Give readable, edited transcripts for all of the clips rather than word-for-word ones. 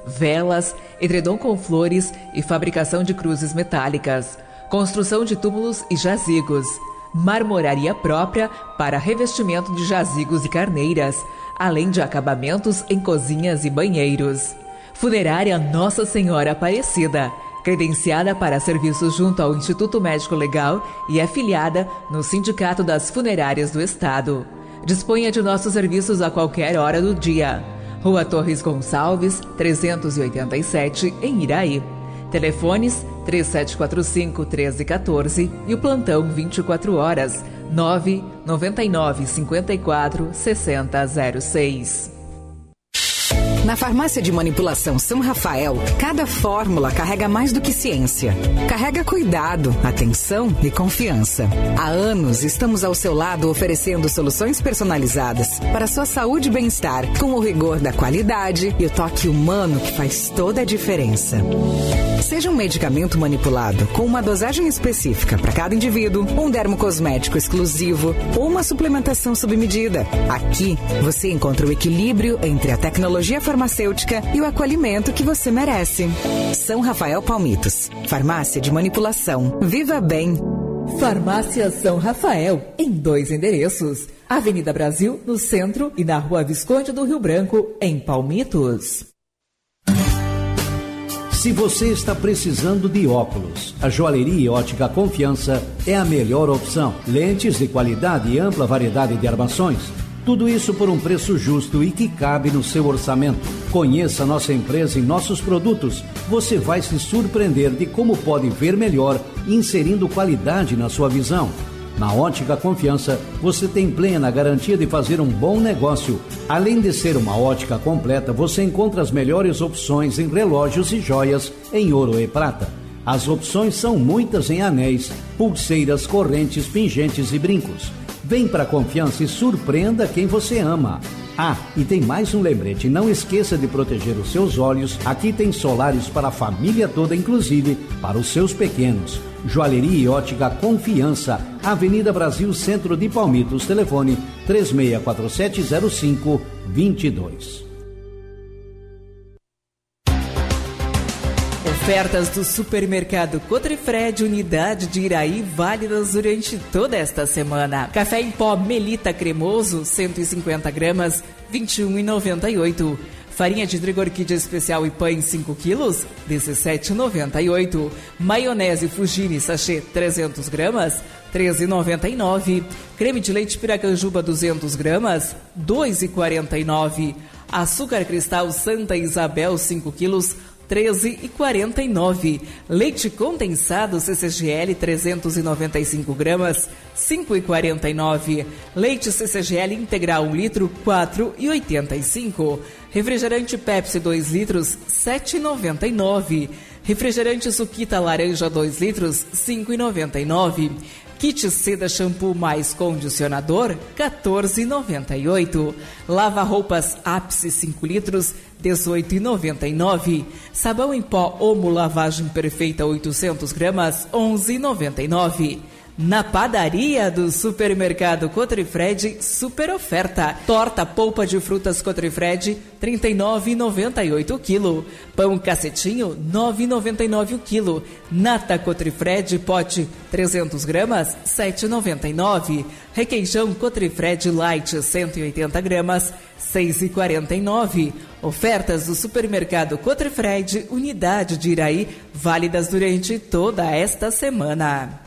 velas, edredom com flores e fabricação de cruzes metálicas, construção de túmulos e jazigos, marmoraria própria para revestimento de jazigos e carneiras, além de acabamentos em cozinhas e banheiros. Funerária Nossa Senhora Aparecida, credenciada para serviços junto ao Instituto Médico Legal e afiliada no Sindicato das Funerárias do Estado. Disponha de nossos serviços a qualquer hora do dia. Rua Torres Gonçalves, 387, em Iraí. Telefones 3745-1314 e o plantão 24 horas 99954-6006. Na farmácia de manipulação São Rafael, cada fórmula carrega mais do que ciência. Carrega cuidado, atenção e confiança. Há anos estamos ao seu lado oferecendo soluções personalizadas para sua saúde e bem-estar, com o rigor da qualidade e o toque humano que faz toda a diferença. Seja um medicamento manipulado com uma dosagem específica para cada indivíduo, um dermocosmético exclusivo ou uma suplementação sob medida. Aqui você encontra o equilíbrio entre a tecnologia farmacêutica e o acolhimento que você merece. São Rafael Palmitos, farmácia de manipulação. Viva bem! Farmácia São Rafael, em 2 endereços. Avenida Brasil, no centro, e na Rua Visconde do Rio Branco, em Palmitos. Se você está precisando de óculos, a Joalheria Ótica Confiança é a melhor opção. Lentes de qualidade e ampla variedade de armações. Tudo isso por um preço justo e que cabe no seu orçamento. Conheça nossa empresa e nossos produtos. Você vai se surpreender de como pode ver melhor, inserindo qualidade na sua visão. Na Ótica Confiança, você tem plena garantia de fazer um bom negócio. Além de ser uma ótica completa, você encontra as melhores opções em relógios e joias em ouro e prata. As opções são muitas em anéis, pulseiras, correntes, pingentes e brincos. Vem para a Confiança e surpreenda quem você ama. Ah, e tem mais um lembrete, não esqueça de proteger os seus olhos. Aqui tem solares para a família toda, inclusive para os seus pequenos. Joalheria e Ótica Confiança, Avenida Brasil, Centro de Palmitos, telefone 36470522. Ofertas do Supermercado Cotrifred, unidade de Iraí, válidas durante toda esta semana. Café em pó Melita cremoso, 150 gramas, R$ 21,98. Farinha de trigo orquídea especial e pães 5 quilos, R$ 17,98. Maionese Fugini sachê 300 gramas, R$ 13,99. Creme de leite Piracanjuba 200 gramas, R$ 2,49. Açúcar cristal Santa Isabel 5 quilos, R$ 13,49. Leite condensado CCGL 395 gramas, R$ 5,49. Leite CCGL integral 1 litro, R$ 4,85. Refrigerante Pepsi 2 litros, R$ 7,99. Refrigerante Suquita laranja 2 litros, R$ 5,99. Kit Seda Shampoo mais condicionador, R$ 14,98. Lava roupas Ápice 5 litros, R$ 18,99. Sabão em pó Omo lavagem perfeita 800 gramas, R$ 11,99. Na padaria do Supermercado Cotrifred, super oferta. Torta polpa de frutas Cotrifred, R$ 39,98 o quilo. Pão cacetinho, R$ 9,99 o quilo. Nata Cotrifred, pote 300 gramas, R$ 7,99. Requeijão Cotrifred Light, 180 gramas, R$ 6,49. Ofertas do Supermercado Cotrifred, unidade de Iraí, válidas durante toda esta semana.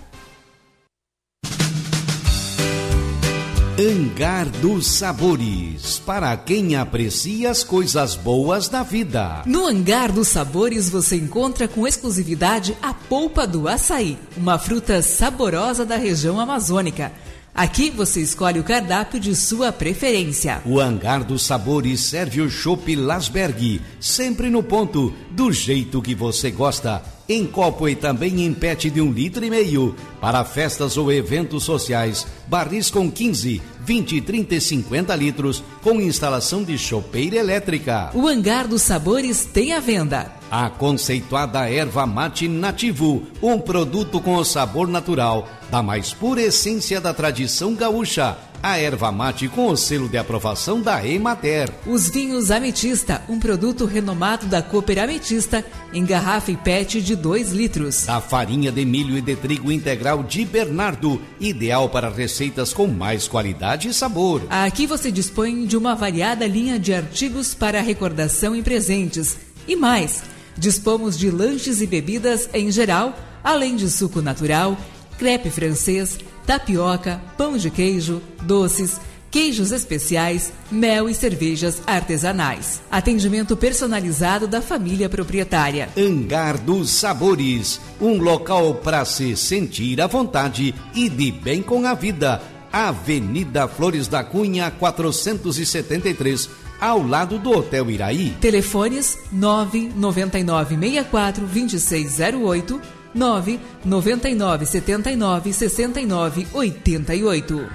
Hangar dos Sabores, para quem aprecia as coisas boas da vida. No Hangar dos Sabores você encontra com exclusividade a polpa do açaí, uma fruta saborosa da região amazônica. Aqui você escolhe o cardápio de sua preferência. O Hangar dos Sabores serve o chopp Lasberg, sempre no ponto, do jeito que você gosta. Em copo e também em PET de 1,5 litro. Para festas ou eventos sociais, barris com 15, 20, 30 e 50 litros, com instalação de chopeira elétrica. O Hangar dos Sabores tem à venda a conceituada erva mate nativo, um produto com o sabor natural da mais pura essência da tradição gaúcha. A erva mate com o selo de aprovação da Emater. Os vinhos Ametista, um produto renomado da Cooper Ametista, em garrafa e PET de 2 litros. A farinha de milho e de trigo integral de Bernardo, ideal para receitas com mais qualidade e sabor. Aqui você dispõe de uma variada linha de artigos para recordação e presentes. E mais, dispomos de lanches e bebidas em geral, além de suco natural, crepe francês, tapioca, pão de queijo, doces, queijos especiais, mel e cervejas artesanais. Atendimento personalizado da família proprietária. Hangar dos Sabores, um local para se sentir à vontade e de bem com a vida. Avenida Flores da Cunha, 473, ao lado do Hotel Iraí. Telefones 999642608, 999796988.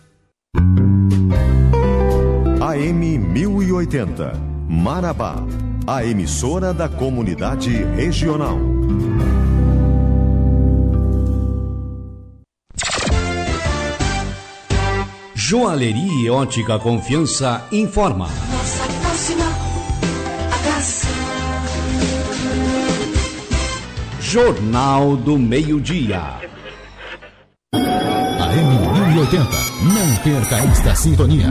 AM 1080, Marabá, a emissora da comunidade regional. Joalheria e Ótica Confiança informa. Nossa próxima atração. Jornal do Meio-Dia. AM 1080, não perca esta sintonia.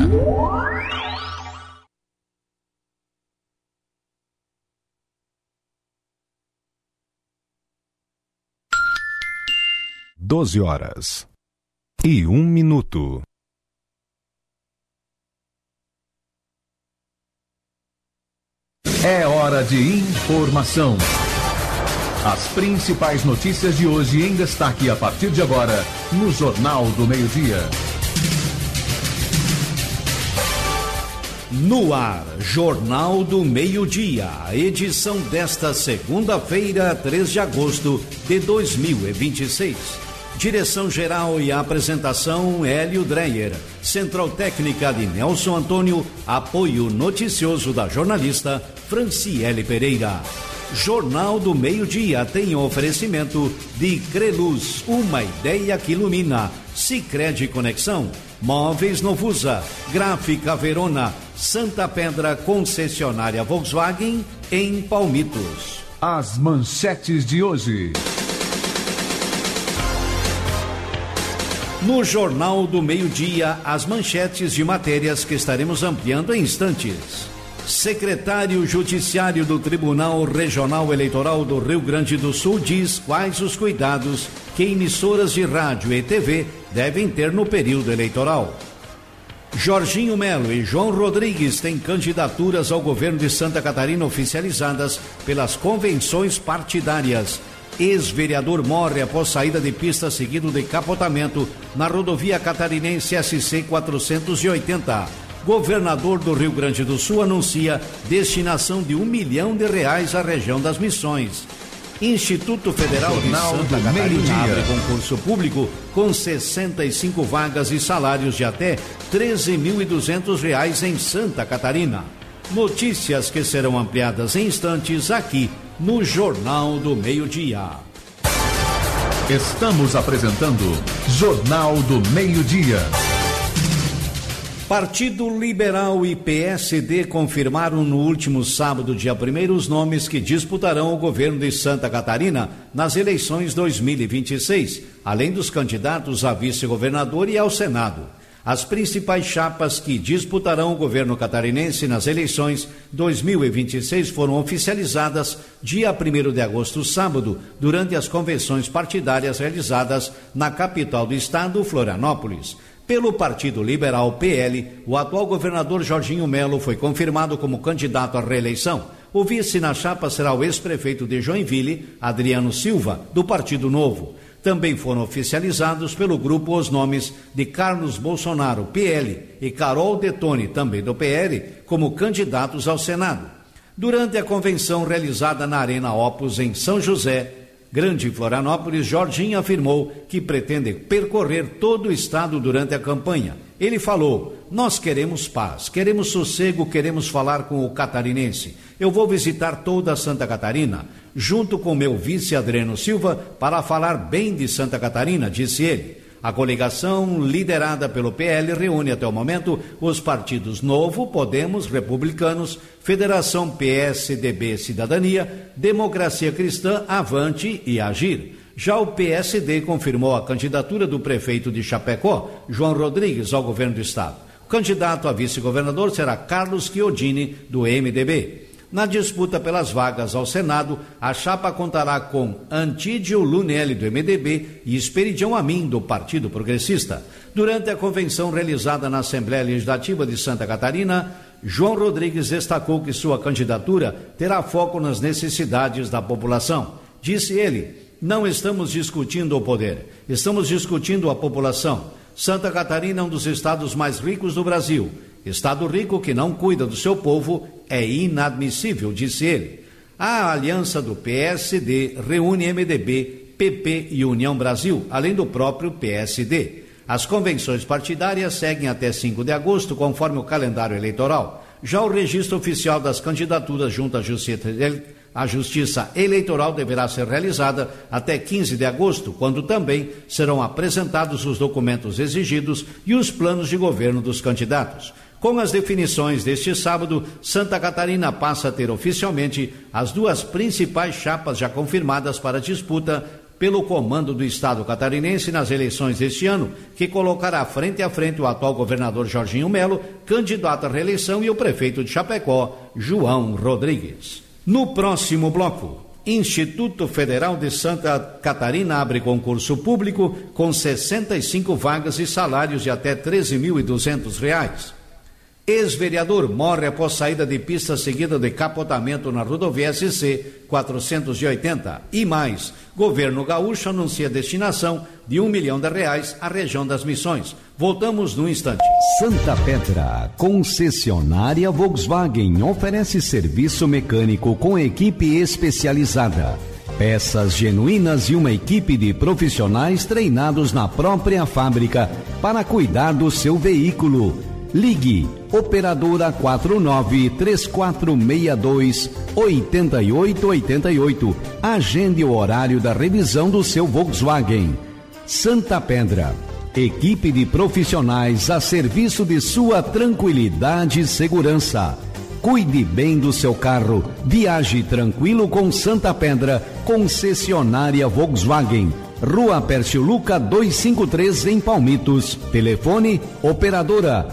Doze horas e 1 minuto. É hora de informação. As principais notícias de hoje em destaque a partir de agora no Jornal do Meio-Dia. No ar, Jornal do Meio-Dia, edição desta segunda-feira, 3 de agosto de 2026. Direção-geral e apresentação, Hélio Dreyer. Central técnica de Nelson Antônio, apoio noticioso da jornalista Franciele Pereira. Jornal do Meio-Dia tem oferecimento de Creluz, uma ideia que ilumina. Sicredi Conexão, Móveis Novusa, Gráfica Verona, Santa Pedra, concessionária Volkswagen, em Palmitos. As manchetes de hoje. No Jornal do Meio-Dia, as manchetes de matérias que estaremos ampliando em instantes. Secretário Judiciário do Tribunal Regional Eleitoral do Rio Grande do Sul diz quais os cuidados que emissoras de rádio e TV devem ter no período eleitoral. Jorginho Melo e João Rodrigues têm candidaturas ao governo de Santa Catarina oficializadas pelas convenções partidárias. Ex-vereador morre após saída de pista seguido de capotamento na rodovia catarinense SC 480. Governador do Rio Grande do Sul anuncia destinação de R$1 milhão à região das Missões. Instituto Federal Jornal de Santa do Catarina Meio-Dia. abre concurso público com 65 vagas e salários de até R$13.200 em Santa Catarina. Notícias que serão ampliadas em instantes aqui no Jornal do Meio-Dia. Estamos apresentando Jornal do Meio-Dia. Partido Liberal e PSD confirmaram no último sábado, dia 1º, os nomes que disputarão o governo de Santa Catarina nas eleições 2026, além dos candidatos a vice-governador e ao Senado. As principais chapas que disputarão o governo catarinense nas eleições 2026 foram oficializadas dia 1º de agosto, sábado, durante as convenções partidárias realizadas na capital do estado, Florianópolis. Pelo Partido Liberal PL, o atual governador Jorginho Melo foi confirmado como candidato à reeleição. O vice na chapa será o ex-prefeito de Joinville, Adriano Silva, do Partido Novo. Também foram oficializados pelo grupo os nomes de Carlos Bolsonaro, PL, e Carol Detoni, também do PL, como candidatos ao Senado. Durante a convenção realizada na Arena Opus, em São José, Grande Florianópolis, Jorginho afirmou que pretende percorrer todo o estado durante a campanha. Ele falou: nós queremos paz, queremos sossego, queremos falar com o catarinense. Eu vou visitar toda Santa Catarina, junto com meu vice Adriano Silva, para falar bem de Santa Catarina, disse ele. A coligação, liderada pelo PL, reúne até o momento os partidos Novo, Podemos, Republicanos, Federação PSDB Cidadania, Democracia Cristã, Avante e Agir. Já o PSD confirmou a candidatura do prefeito de Chapecó, João Rodrigues, ao governo do estado. O candidato a vice-governador será Carlos Chiodini, do MDB. Na disputa pelas vagas ao Senado, a chapa contará com Antídio Lunelli, do MDB, e Esperidião Amin, do Partido Progressista. Durante a convenção realizada na Assembleia Legislativa de Santa Catarina, João Rodrigues destacou que sua candidatura terá foco nas necessidades da população. Disse ele: não estamos discutindo o poder, estamos discutindo a população. Santa Catarina é um dos estados mais ricos do Brasil. Estado rico que não cuida do seu povo é inadmissível, disse ele. A aliança do PSD reúne MDB, PP e União Brasil, além do próprio PSD. As convenções partidárias seguem até 5 de agosto, conforme o calendário eleitoral. Já o registro oficial das candidaturas junto à Justiça Eleitoral deverá ser realizada até 15 de agosto, quando também serão apresentados os documentos exigidos e os planos de governo dos candidatos. Com as definições deste sábado, Santa Catarina passa a ter oficialmente as duas principais chapas já confirmadas para disputa pelo comando do estado catarinense nas eleições deste ano, que colocará frente a frente o atual governador Jorginho Melo, candidato à reeleição, e o prefeito de Chapecó, João Rodrigues. No próximo bloco, Instituto Federal de Santa Catarina abre concurso público com 65 vagas e salários de até R$ 13.200. Ex-vereador morre após saída de pista seguida de capotamento na rodovia SC 480. E mais, governo gaúcho anuncia destinação de R$1 milhão à região das Missões. Voltamos num instante. Santa Pedra, concessionária Volkswagen, oferece serviço mecânico com equipe especializada. Peças genuínas e uma equipe de profissionais treinados na própria fábrica para cuidar do seu veículo. Ligue, operadora 493462-8888. Agende o horário da revisão do seu Volkswagen. Santa Pedra, equipe de profissionais a serviço de sua tranquilidade e segurança. Cuide bem do seu carro, viaje tranquilo com Santa Pedra, concessionária Volkswagen. Rua Pércio Luca 253 em Palmitos. Telefone, operadora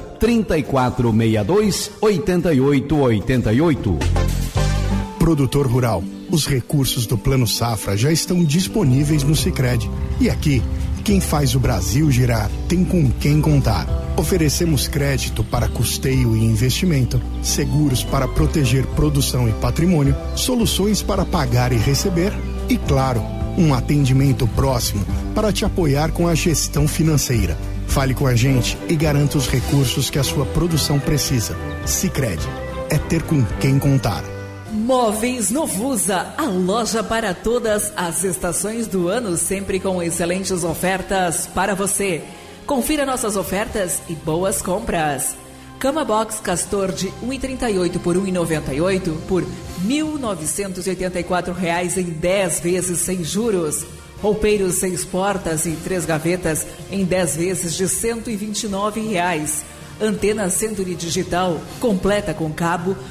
3462-8888. Produtor rural, os recursos do Plano Safra já estão disponíveis no Sicredi. E aqui, quem faz o Brasil girar tem com quem contar. Oferecemos crédito para custeio e investimento, seguros para proteger produção e patrimônio, soluções para pagar e receber e, claro, um atendimento próximo para te apoiar com a gestão financeira. Fale com a gente e garanta os recursos que a sua produção precisa. Sicredi, é ter com quem contar. Móveis Novusa, a loja para todas as estações do ano, sempre com excelentes ofertas para você. Confira nossas ofertas e boas compras. Cama Box Castor de R$ 1,38 por R$ 1,98 por R$ 1.984 em 10 vezes sem juros. Roupeiros 6 portas e 3 gavetas em 10 vezes de R$ 129. Antena Century Digital completa com cabo R$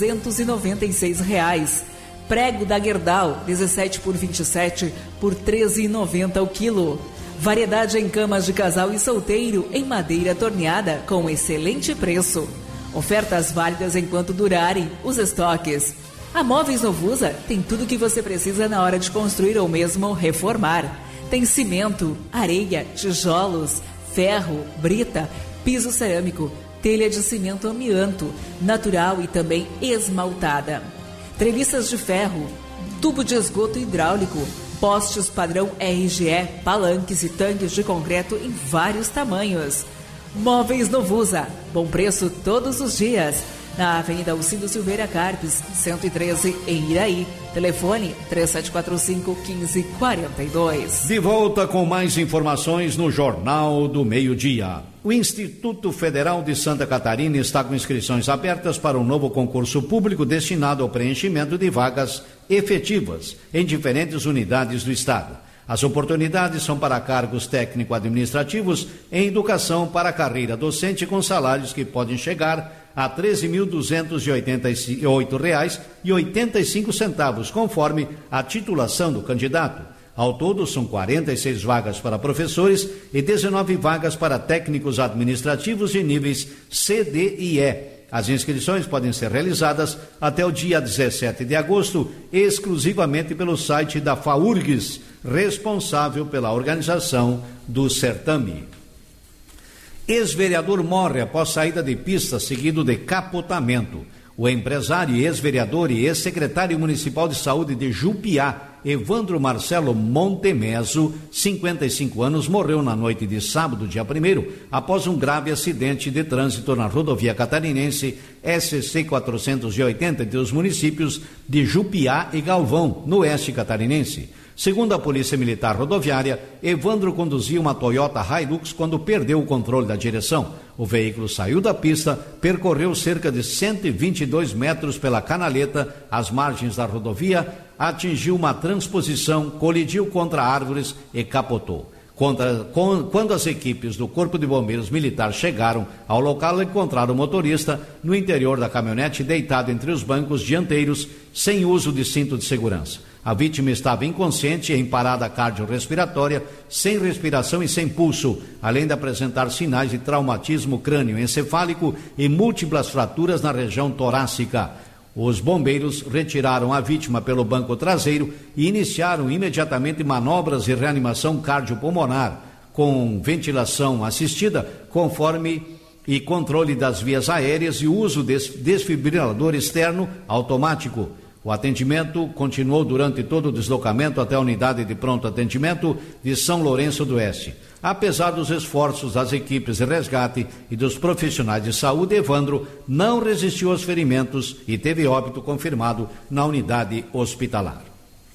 296. Prego da Gerdau 17 por 27 por R$ 13,90 o quilo. Variedade em camas de casal e solteiro em madeira torneada com excelente preço. Ofertas válidas enquanto durarem os estoques. A Móveis Novusa tem tudo o que você precisa na hora de construir ou mesmo reformar. Tem cimento, areia, tijolos, ferro, brita, piso cerâmico, telha de cimento amianto, natural e também esmaltada. Treliças de ferro, tubo de esgoto hidráulico, postes padrão RGE, palanques e tanques de concreto em vários tamanhos. Móveis Novusa, bom preço todos os dias. Na Avenida Alcindo Silveira Carpes, 113, em Iraí. Telefone 3745-1542. De volta com mais informações no Jornal do Meio-Dia. O Instituto Federal de Santa Catarina está com inscrições abertas para um novo concurso público destinado ao preenchimento de vagas efetivas em diferentes unidades do estado. As oportunidades são para cargos técnico-administrativos em educação para a carreira docente com salários que podem chegar a R$ 13.288,85, conforme a titulação do candidato. Ao todo, são 46 vagas para professores e 19 vagas para técnicos administrativos de níveis C, D e E. As inscrições podem ser realizadas até o dia 17 de agosto, exclusivamente pelo site da FAURGS, responsável pela organização do certame. Ex-vereador morre após saída de pista seguido de capotamento. O empresário, ex-vereador e ex-secretário municipal de saúde de Jupiá, Evandro Marcelo Montemeso, 55 anos, morreu na noite de sábado, dia 1º, após um grave acidente de trânsito na rodovia catarinense SC 480 entre os municípios de Jupiá e Galvão, no oeste catarinense. Segundo a Polícia Militar Rodoviária, Evandro conduzia uma Toyota Hilux quando perdeu o controle da direção. O veículo saiu da pista, percorreu cerca de 122 metros pela canaleta, às margens da rodovia, atingiu uma transposição, colidiu contra árvores e capotou. Quando as equipes do Corpo de Bombeiros Militar chegaram ao local, encontraram o motorista no interior da caminhonete deitado entre os bancos dianteiros, sem uso de cinto de segurança. A vítima estava inconsciente em parada cardiorrespiratória, sem respiração e sem pulso, além de apresentar sinais de traumatismo crânioencefálico e múltiplas fraturas na região torácica. Os bombeiros retiraram a vítima pelo banco traseiro e iniciaram imediatamente manobras de reanimação cardiopulmonar, com ventilação assistida, conforme e controle das vias aéreas e uso de desfibrilador externo automático. O atendimento continuou durante todo o deslocamento até a unidade de pronto atendimento de São Lourenço do Oeste. Apesar dos esforços das equipes de resgate e dos profissionais de saúde, Evandro não resistiu aos ferimentos e teve óbito confirmado na unidade hospitalar.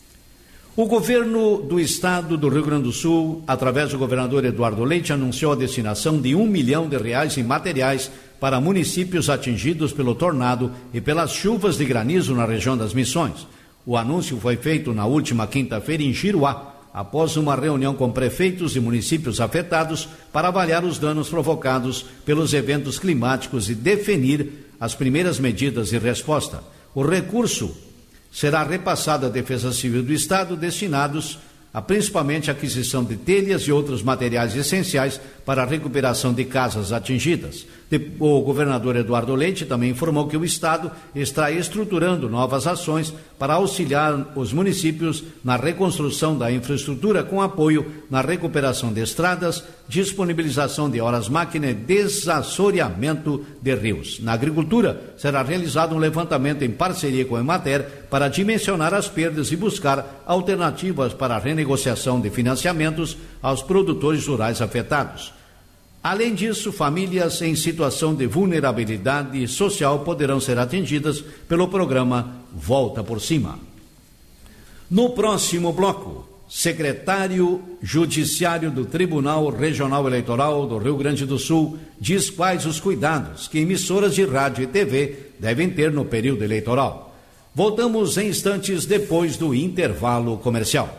O governo do estado do Rio Grande do Sul, através do governador Eduardo Leite, anunciou a destinação de R$1 milhão em materiais para municípios atingidos pelo tornado e pelas chuvas de granizo na região das Missões. O anúncio foi feito na última quinta-feira em Giruá, após uma reunião com prefeitos e municípios afetados para avaliar os danos provocados pelos eventos climáticos e definir as primeiras medidas de resposta. O recurso será repassado à Defesa Civil do Estado, destinados a principalmente a aquisição de telhas e outros materiais essenciais para a recuperação de casas atingidas. O governador Eduardo Leite também informou que o Estado está estruturando novas ações para auxiliar os municípios na reconstrução da infraestrutura com apoio na recuperação de estradas, disponibilização de horas-máquina e desassoreamento de rios. Na agricultura, será realizado um levantamento em parceria com a Emater para dimensionar as perdas e buscar alternativas para a renegociação de financiamentos aos produtores rurais afetados. Além disso, famílias em situação de vulnerabilidade social poderão ser atendidas pelo programa Volta por Cima. No próximo bloco, secretário judiciário do Tribunal Regional Eleitoral do Rio Grande do Sul diz quais os cuidados que emissoras de rádio e TV devem ter no período eleitoral. Voltamos em instantes depois do intervalo comercial.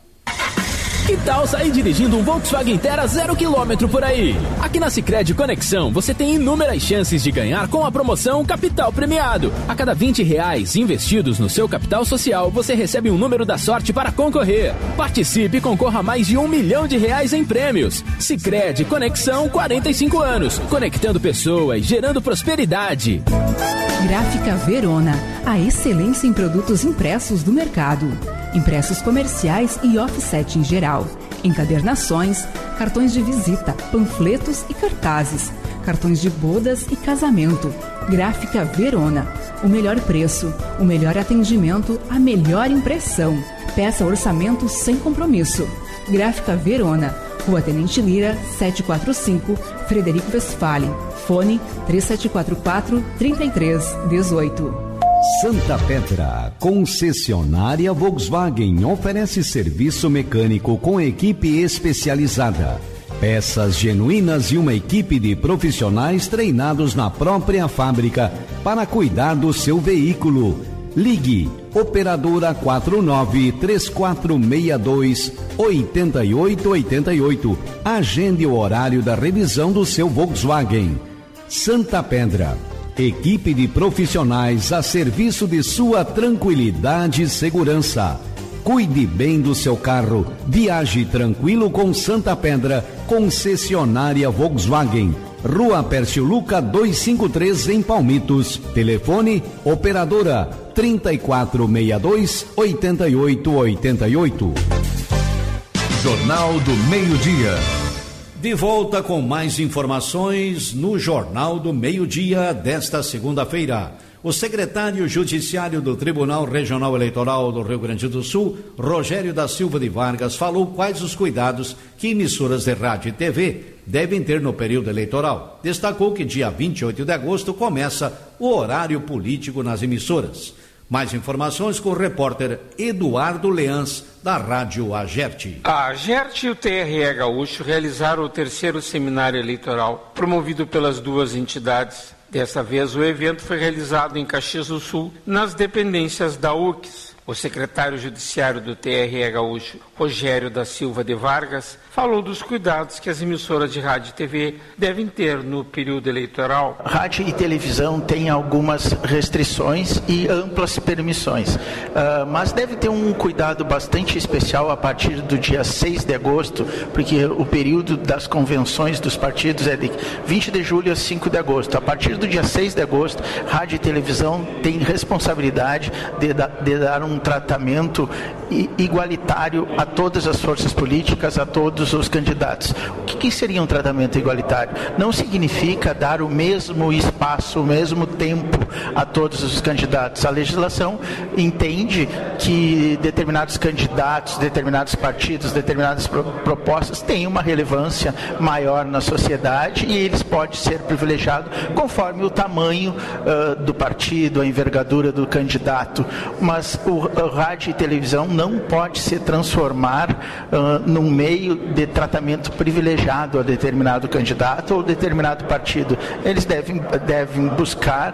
Que tal sair dirigindo um Volkswagen Terra 0 km por aí? Aqui na Sicredi Conexão você tem inúmeras chances de ganhar com a promoção Capital Premiado. A cada R$20 investidos no seu capital social, você recebe um número da sorte para concorrer. Participe e concorra a mais de R$1 milhão em prêmios. Sicredi Conexão, 45 anos. Conectando pessoas, gerando prosperidade. Gráfica Verona, a excelência em produtos impressos do mercado. Impressos comerciais e offset em geral, encadernações, cartões de visita, panfletos e cartazes, cartões de bodas e casamento. Gráfica Verona, o melhor preço, o melhor atendimento, a melhor impressão. Peça orçamento sem compromisso. Gráfica Verona, Rua Tenente Lira, 745, Frederico Westphalen. Fone 3744-3318. Santa Pedra, concessionária Volkswagen, oferece serviço mecânico com equipe especializada, peças genuínas e uma equipe de profissionais treinados na própria fábrica para cuidar do seu veículo. Ligue Operadora 493462-8888. Agende o horário da revisão do seu Volkswagen. Santa Pedra. Equipe de profissionais a serviço de sua tranquilidade e segurança. Cuide bem do seu carro. Viaje tranquilo com Santa Pedra, concessionária Volkswagen. Rua Pércio Luca 253 em Palmitos. Telefone operadora 3462-8888. Jornal do Meio-Dia. De volta com mais informações no Jornal do Meio-Dia desta segunda-feira. O secretário judiciário do Tribunal Regional Eleitoral do Rio Grande do Sul, Rogério da Silva de Vargas, falou quais os cuidados que emissoras de rádio e TV devem ter no período eleitoral. Destacou que dia 28 de agosto começa o horário político nas emissoras. Mais informações com o repórter Eduardo Leãs, da Rádio Agerte. A Agerte e o TRE Gaúcho realizaram o 3º seminário eleitoral, promovido pelas duas entidades. Dessa vez, o evento foi realizado em Caxias do Sul, nas dependências da URGS. O secretário judiciário do TRE Gaúcho, Rogério da Silva de Vargas, falou dos cuidados que as emissoras de rádio e TV devem ter no período eleitoral. Rádio e televisão têm algumas restrições e amplas permissões, mas deve ter um cuidado bastante especial a partir do dia 6 de agosto, porque o período das convenções dos partidos é de 20 de julho a 5 de agosto. A partir do dia 6 de agosto, rádio e televisão têm responsabilidade de dar um tratamento igualitário a todas as forças políticas, a todos os candidatos. O que seria um tratamento igualitário? Não significa dar o mesmo espaço, o mesmo tempo a todos os candidatos. A legislação entende que determinados candidatos, determinados partidos, determinadas propostas têm uma relevância maior na sociedade e eles podem ser privilegiados conforme o tamanho do partido, a envergadura do candidato. Mas o rádio e televisão não pode se transformar num meio de tratamento privilegiado a determinado candidato ou determinado partido. Eles devem buscar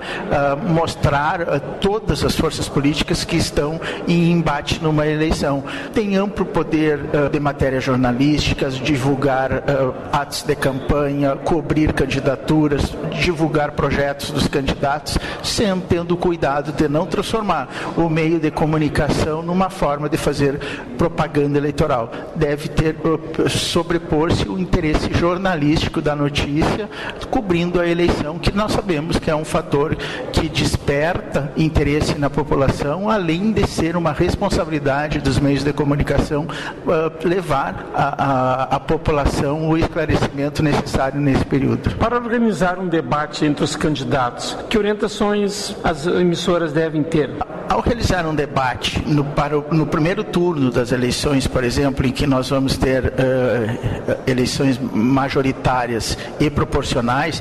mostrar todas as forças políticas que estão em embate numa eleição. Tem amplo poder de matérias jornalísticas, divulgar atos de campanha, cobrir candidaturas, divulgar projetos dos candidatos, sempre tendo cuidado de não transformar o meio de comunicação numa forma de fazer propaganda eleitoral. Deve ter sobrepor-se o interesse jornalístico da notícia, cobrindo a eleição, que nós sabemos que é um fator que desperta interesse na população, além de ser uma responsabilidade dos meios de comunicação levar à população o esclarecimento necessário nesse período. Para organizar um debate entre os candidatos, que orientações as emissoras devem ter? Ao realizar um debate no primeiro turno das eleições, por exemplo, em que nós vamos ter eleições majoritárias e proporcionais,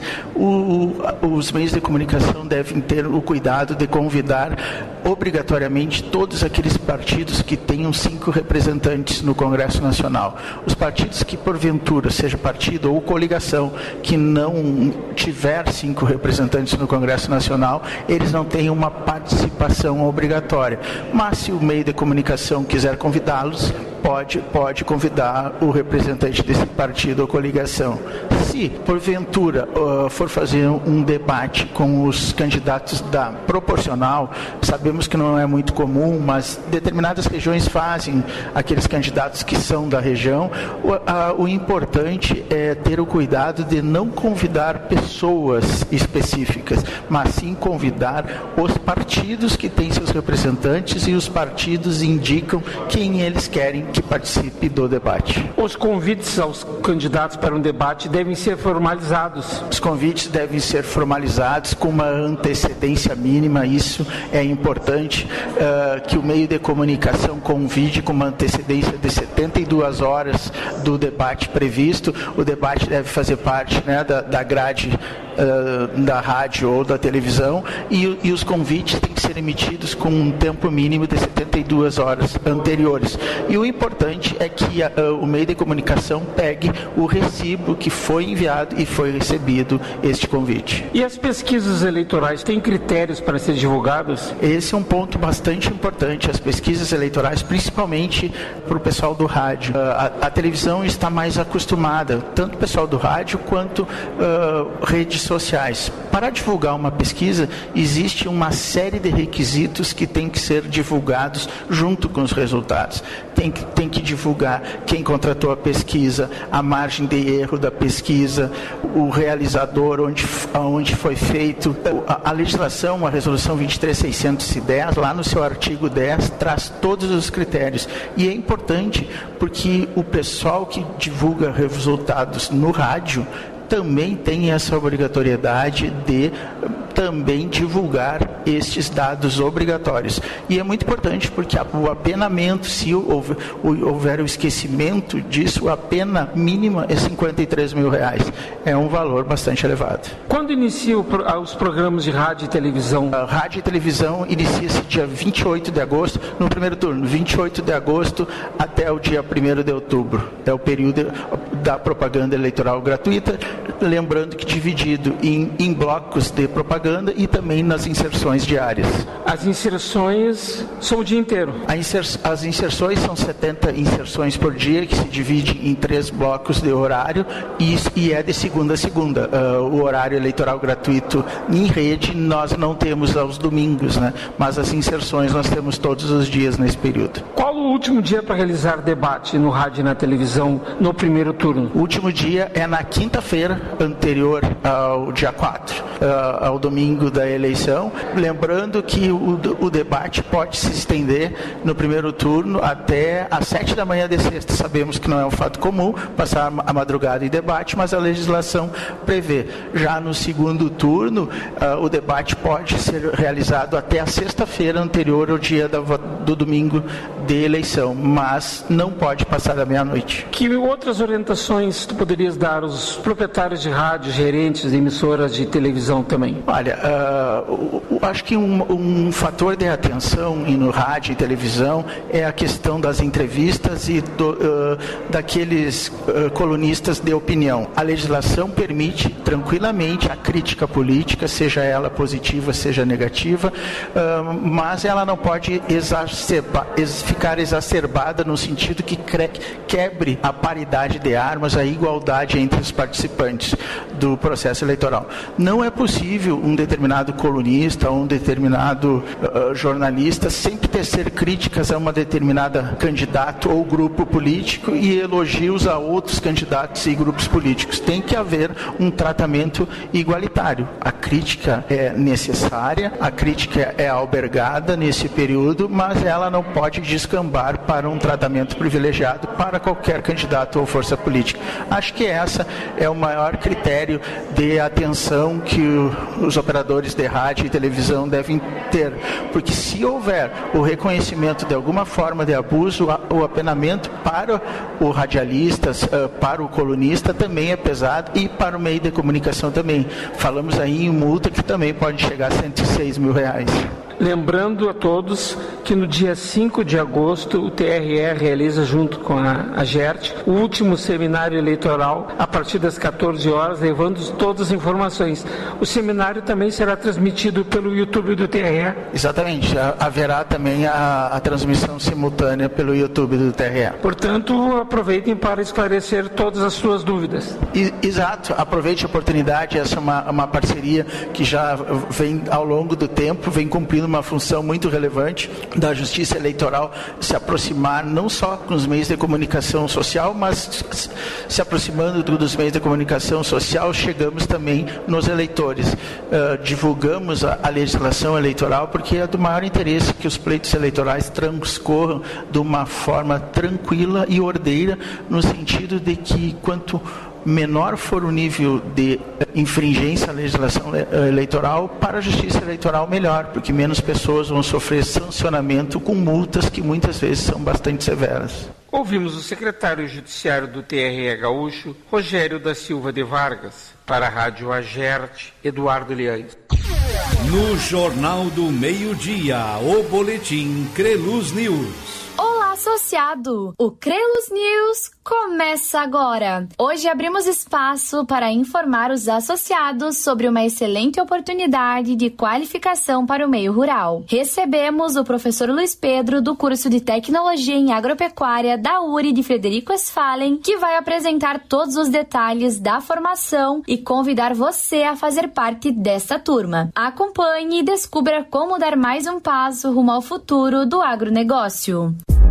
os meios de comunicação devem ter o cuidado de convidar obrigatoriamente todos aqueles partidos que tenham 5 representantes no Congresso Nacional. Os partidos que, porventura, seja partido ou coligação, que não tiver 5 representantes no Congresso Nacional, eles não têm uma participação obrigatória. Mas se o meio de comunicação quiser convidá-los, pode convidar o representante desse partido ou coligação. Se, porventura, for fazer um debate com os candidatos da proporcional, sabemos que não é muito comum, mas determinadas regiões fazem aqueles candidatos que são da região. O importante é ter o cuidado de não convidar pessoas específicas, mas sim convidar os partidos que têm seus representantes, e os partidos indicam quem eles querem que participe do debate. Os convites aos candidatos para um debate devem ser formalizados. Os convites devem ser formalizados com uma antecedência mínima. Isso é importante, que o meio de comunicação convide com uma antecedência de 72 horas do debate previsto. O debate deve fazer parte, né, da grade da rádio ou da televisão, e os convites têm que ser emitidos com um tempo mínimo de 72 horas anteriores. E o importante é que o meio de comunicação pegue o recibo que foi enviado e foi recebido este convite. E as pesquisas eleitorais têm critérios para ser divulgadas? Esse é um ponto bastante importante. As pesquisas eleitorais, principalmente para o pessoal do rádio. A televisão está mais acostumada, tanto o pessoal do rádio quanto redes sociais. Para divulgar uma pesquisa, existe uma série de requisitos que tem que ser divulgados junto com os resultados. Tem que divulgar quem contratou a pesquisa, a margem de erro da pesquisa, o realizador, onde foi feito. A legislação, a resolução 23.610, lá no seu artigo 10, traz todos os critérios. E é importante porque o pessoal que divulga resultados no rádio também tem essa obrigatoriedade de também divulgar estes dados obrigatórios. E é muito importante porque o apenamento, se houver o esquecimento disso, a pena mínima é R$53 mil. É um valor bastante elevado. Quando inicia os programas de rádio e televisão? A rádio e televisão inicia-se dia 28 de agosto, no primeiro turno, 28 de agosto até o dia 1º de outubro. É o período da propaganda eleitoral gratuita, lembrando que dividido em blocos de propaganda e também nas inserções diárias. As inserções são o dia inteiro? As inserções são 70 inserções por dia, que se divide em 3 blocos de horário e é de segunda a segunda. O horário eleitoral gratuito em rede nós não temos aos domingos, né? Mas as inserções nós temos todos os dias nesse período. Qual o último dia para realizar debate no rádio e na televisão no primeiro turno? O último dia é na quinta-feira anterior ao dia 4, ao domingo da eleição. Lembrando que o debate pode se estender no primeiro turno até às 7 da manhã de sexta. Sabemos que não é um fato comum passar a madrugada em debate, mas a legislação prevê. Já no segundo turno, o debate pode ser realizado até a sexta-feira anterior ao dia do domingo de eleição, mas não pode passar da meia-noite. Que outras orientações tu poderias dar aos proprietários de rádio, gerentes de emissoras de televisão também? Olha, acho que um fator de atenção no rádio e televisão é a questão das entrevistas e daqueles colunistas de opinião. A legislação permite tranquilamente a crítica política, seja ela positiva, seja negativa, mas ela não pode ficar exacerbada no sentido que quebre a paridade de armas, a igualdade entre os participantes do processo eleitoral. Não é possível um determinado colunista ou um determinado jornalista sempre tecer críticas a uma determinada candidato ou grupo político e elogios a outros candidatos e grupos políticos. Tem que haver um tratamento igualitário. A crítica é necessária, a crítica é albergada nesse período, mas ela não pode descambar para um tratamento privilegiado para qualquer candidato ou força política. Acho que essa é o maior critério de atenção que os operadores de rádio e televisão devem ter, porque se houver o reconhecimento de alguma forma de abuso, o apenamento para o radialista, para o colunista também é pesado e para o meio de comunicação também. Falamos aí em multa que também pode chegar a R$106 mil. Lembrando a todos que no dia 5 de agosto o TRE realiza junto com a GERT o último seminário eleitoral a partir das 14 horas, levando todas as informações. O seminário também será transmitido pelo YouTube do TRE? Exatamente, haverá também a transmissão simultânea pelo YouTube do TRE. Portanto, aproveitem para esclarecer todas as suas dúvidas. Exato, aproveite a oportunidade, essa é uma parceria que já vem ao longo do tempo, vem cumprindo uma função muito relevante da Justiça Eleitoral, se aproximar não só com os meios de comunicação social, mas se aproximando dos meios de comunicação social, chegamos também nos eleitores. Divulgamos a legislação eleitoral porque é do maior interesse que os pleitos eleitorais transcorram de uma forma tranquila e ordeira, no sentido de que quanto menor for o nível de infringência à legislação eleitoral, para a Justiça Eleitoral melhor, porque menos pessoas vão sofrer sancionamento com multas que muitas vezes são bastante severas. Ouvimos o secretário judiciário do TRE Gaúcho, Rogério da Silva de Vargas. Para a Rádio Agerte, Eduardo Leães. No Jornal do Meio-Dia, o boletim Creluz News. Olá, associado! O Creluz News começa agora. Hoje abrimos espaço para informar os associados sobre uma excelente oportunidade de qualificação para o meio rural. Recebemos o professor Luiz Pedro, do curso de Tecnologia em Agropecuária da URI de Frederico Westphalen, que vai apresentar todos os detalhes da formação e convidar você a fazer parte desta turma. Acompanhe e descubra como dar mais um passo rumo ao futuro do agronegócio.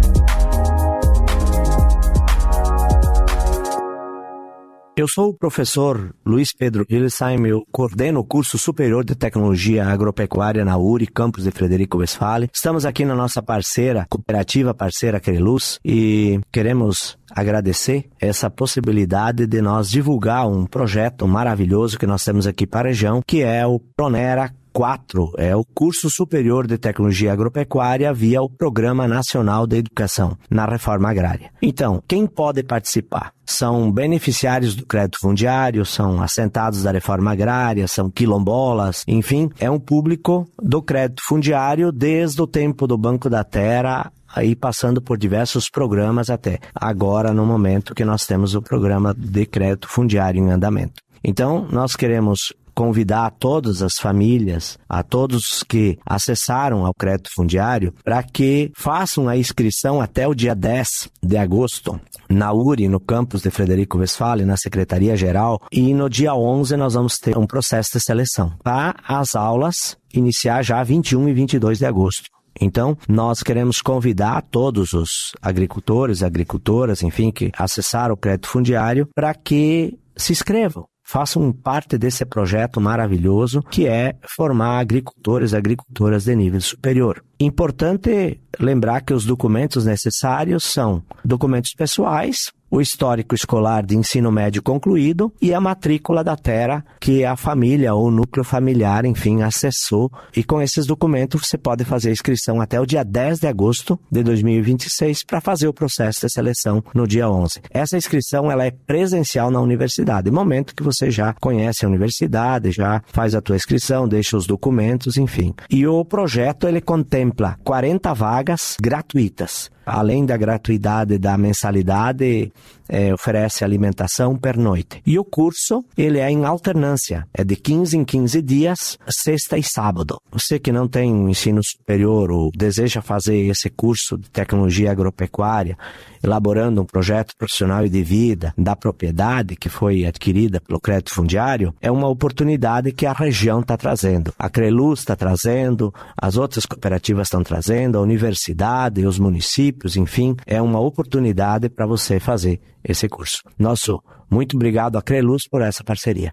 Eu sou o professor Luiz Pedro Hillesheim, eu coordeno o curso superior de Tecnologia Agropecuária na URI, campus de Frederico Westphalen. Estamos aqui na nossa cooperativa parceira Creluz, e queremos agradecer essa possibilidade de nós divulgar um projeto maravilhoso que nós temos aqui para a região, que é o Pronera 4, é o curso superior de tecnologia agropecuária via o Programa Nacional de Educação na Reforma Agrária. Então, quem pode participar? São beneficiários do crédito fundiário, são assentados da reforma agrária, são quilombolas, enfim, é um público do crédito fundiário desde o tempo do Banco da Terra, aí passando por diversos programas até agora, no momento que nós temos o programa de crédito fundiário em andamento. Então, nós queremos convidar a todas as famílias, a todos que acessaram ao crédito fundiário, para que façam a inscrição até o dia 10 de agosto na URI, no campus de Frederico Westphalen, na Secretaria-Geral, e no dia 11 nós vamos ter um processo de seleção para as aulas iniciar já 21 e 22 de agosto. Então, nós queremos convidar todos os agricultores e agricultoras, enfim, que acessaram o crédito fundiário, para que se inscrevam. Façam parte desse projeto maravilhoso que é formar agricultores e agricultoras de nível superior. Importante lembrar que os documentos necessários são documentos pessoais, o histórico escolar de ensino médio concluído e a matrícula da terra que a família ou o núcleo familiar, enfim, acessou. E com esses documentos você pode fazer a inscrição até o dia 10 de agosto de 2026 para fazer o processo de seleção no dia 11. Essa inscrição ela é presencial na universidade, momento que você já conhece a universidade, já faz a tua inscrição, deixa os documentos, enfim. E o projeto ele contempla 40 vagas gratuitas. Além da gratuidade da mensalidade, oferece alimentação per noite. E o curso, ele é em alternância, é de 15 em 15 dias, sexta e sábado. Você que não tem um ensino superior ou deseja fazer esse curso de tecnologia agropecuária, elaborando um projeto profissional e de vida da propriedade que foi adquirida pelo crédito fundiário, é uma oportunidade que a região está trazendo. A Creluz está trazendo, as outras cooperativas estão trazendo, a universidade e os municípios, enfim, é uma oportunidade para você fazer esse curso. Nosso muito obrigado a Creluz por essa parceria.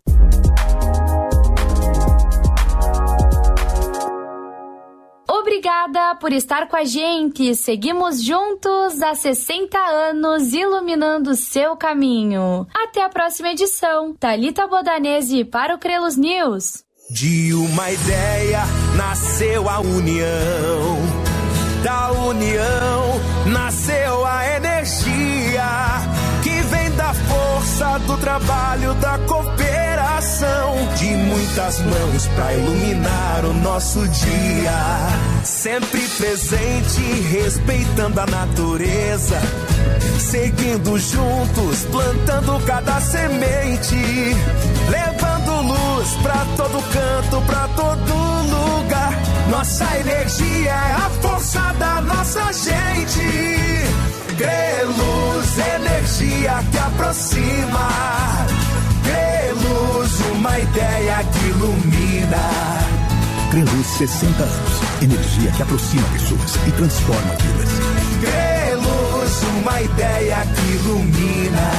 Obrigada por estar com a gente. Seguimos juntos há 60 anos iluminando o seu caminho. Até a próxima edição. Thalita Bodanese para o Creluz News. De uma ideia nasceu a união. Da união nasceu a energia que vem da força do trabalho, da cooperação, de muitas mãos pra iluminar o nosso dia. Sempre presente, respeitando a natureza, seguindo juntos, plantando cada semente, levando luz pra todo canto, pra todo lugar. Nossa energia é a força da nossa gente. Creluz, energia que aproxima. Creluz, uma ideia que ilumina. Creluz, 60 anos. Energia que aproxima pessoas e transforma vidas. Creluz, uma ideia que ilumina.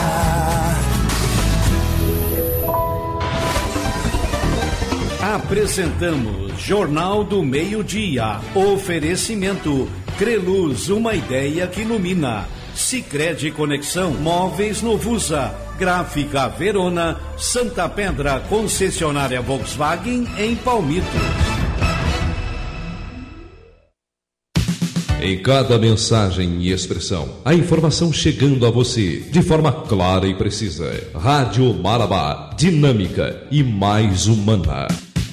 Apresentamos Jornal do Meio-Dia. Oferecimento Creluz, uma ideia que ilumina. Sicredi Conexão, Móveis Novusa, Gráfica Verona, Santa Pedra, concessionária Volkswagen em Palmitos. Em cada mensagem e expressão, a informação chegando a você de forma clara e precisa. Rádio Marabá, dinâmica e mais humana.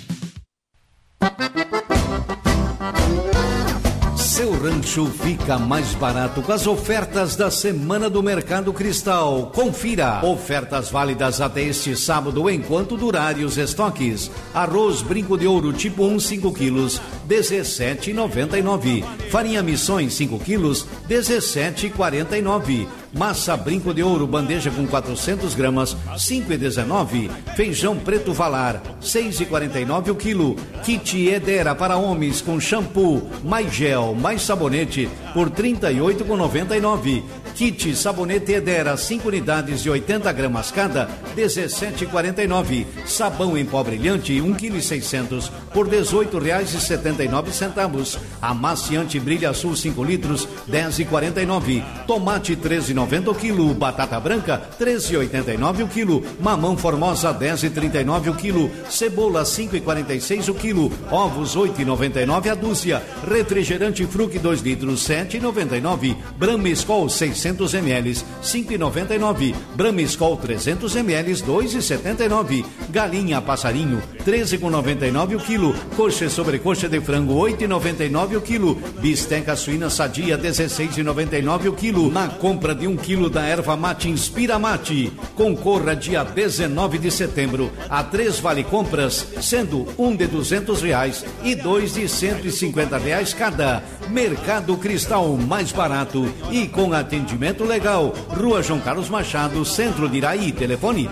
Seu rancho fica mais barato com as ofertas da Semana do Mercado Cristal. Confira. Ofertas válidas até este sábado enquanto durarem os estoques. Arroz Brinco de Ouro tipo 1, 5 quilos, R$17,99. Farinha Missões 5 quilos, R$17,49. Massa Brinco de Ouro, bandeja com 400 gramas, R$5,19. Feijão Preto Valar, R$6,49 o quilo. Kit Edera para homens com shampoo, mais gel, mais sabonete, por R$38,99. Kit Sabonete Edera, 5 unidades de 80 gramas cada, R$17,49. Sabão em pó brilhante, 1,6 kg, por R$18,79. Amaciante Brilha Sul, 5 litros, R$10,49. Tomate, R$13,90 o quilo. Batata branca, R$13,89 o quilo. Mamão Formosa, R$10,39 o quilo. Cebola, R$5,46 o quilo. Ovos, R$8,99 a dúzia. Refrigerante Fruc 2 litros, R$7,99. Brahma Skol 600 ml, R$5,99. Brahma Skol 300 ml, R$2,79. Galinha Passarinho, R$13,99 o quilo. Coxa e sobrecoxa de frango, R$8,99 o quilo. Bisteca suína sadia, R$16,99 o quilo. Na compra de 1 quilo da erva mate Inspira Mate, concorra dia 19 de setembro a 3 vale compras, sendo um de R$200 e 2 de R$150 cada. Mercado Cristal, mais barato e com atendimento legal. Rua João Carlos Machado, Centro de Iraí. Telefone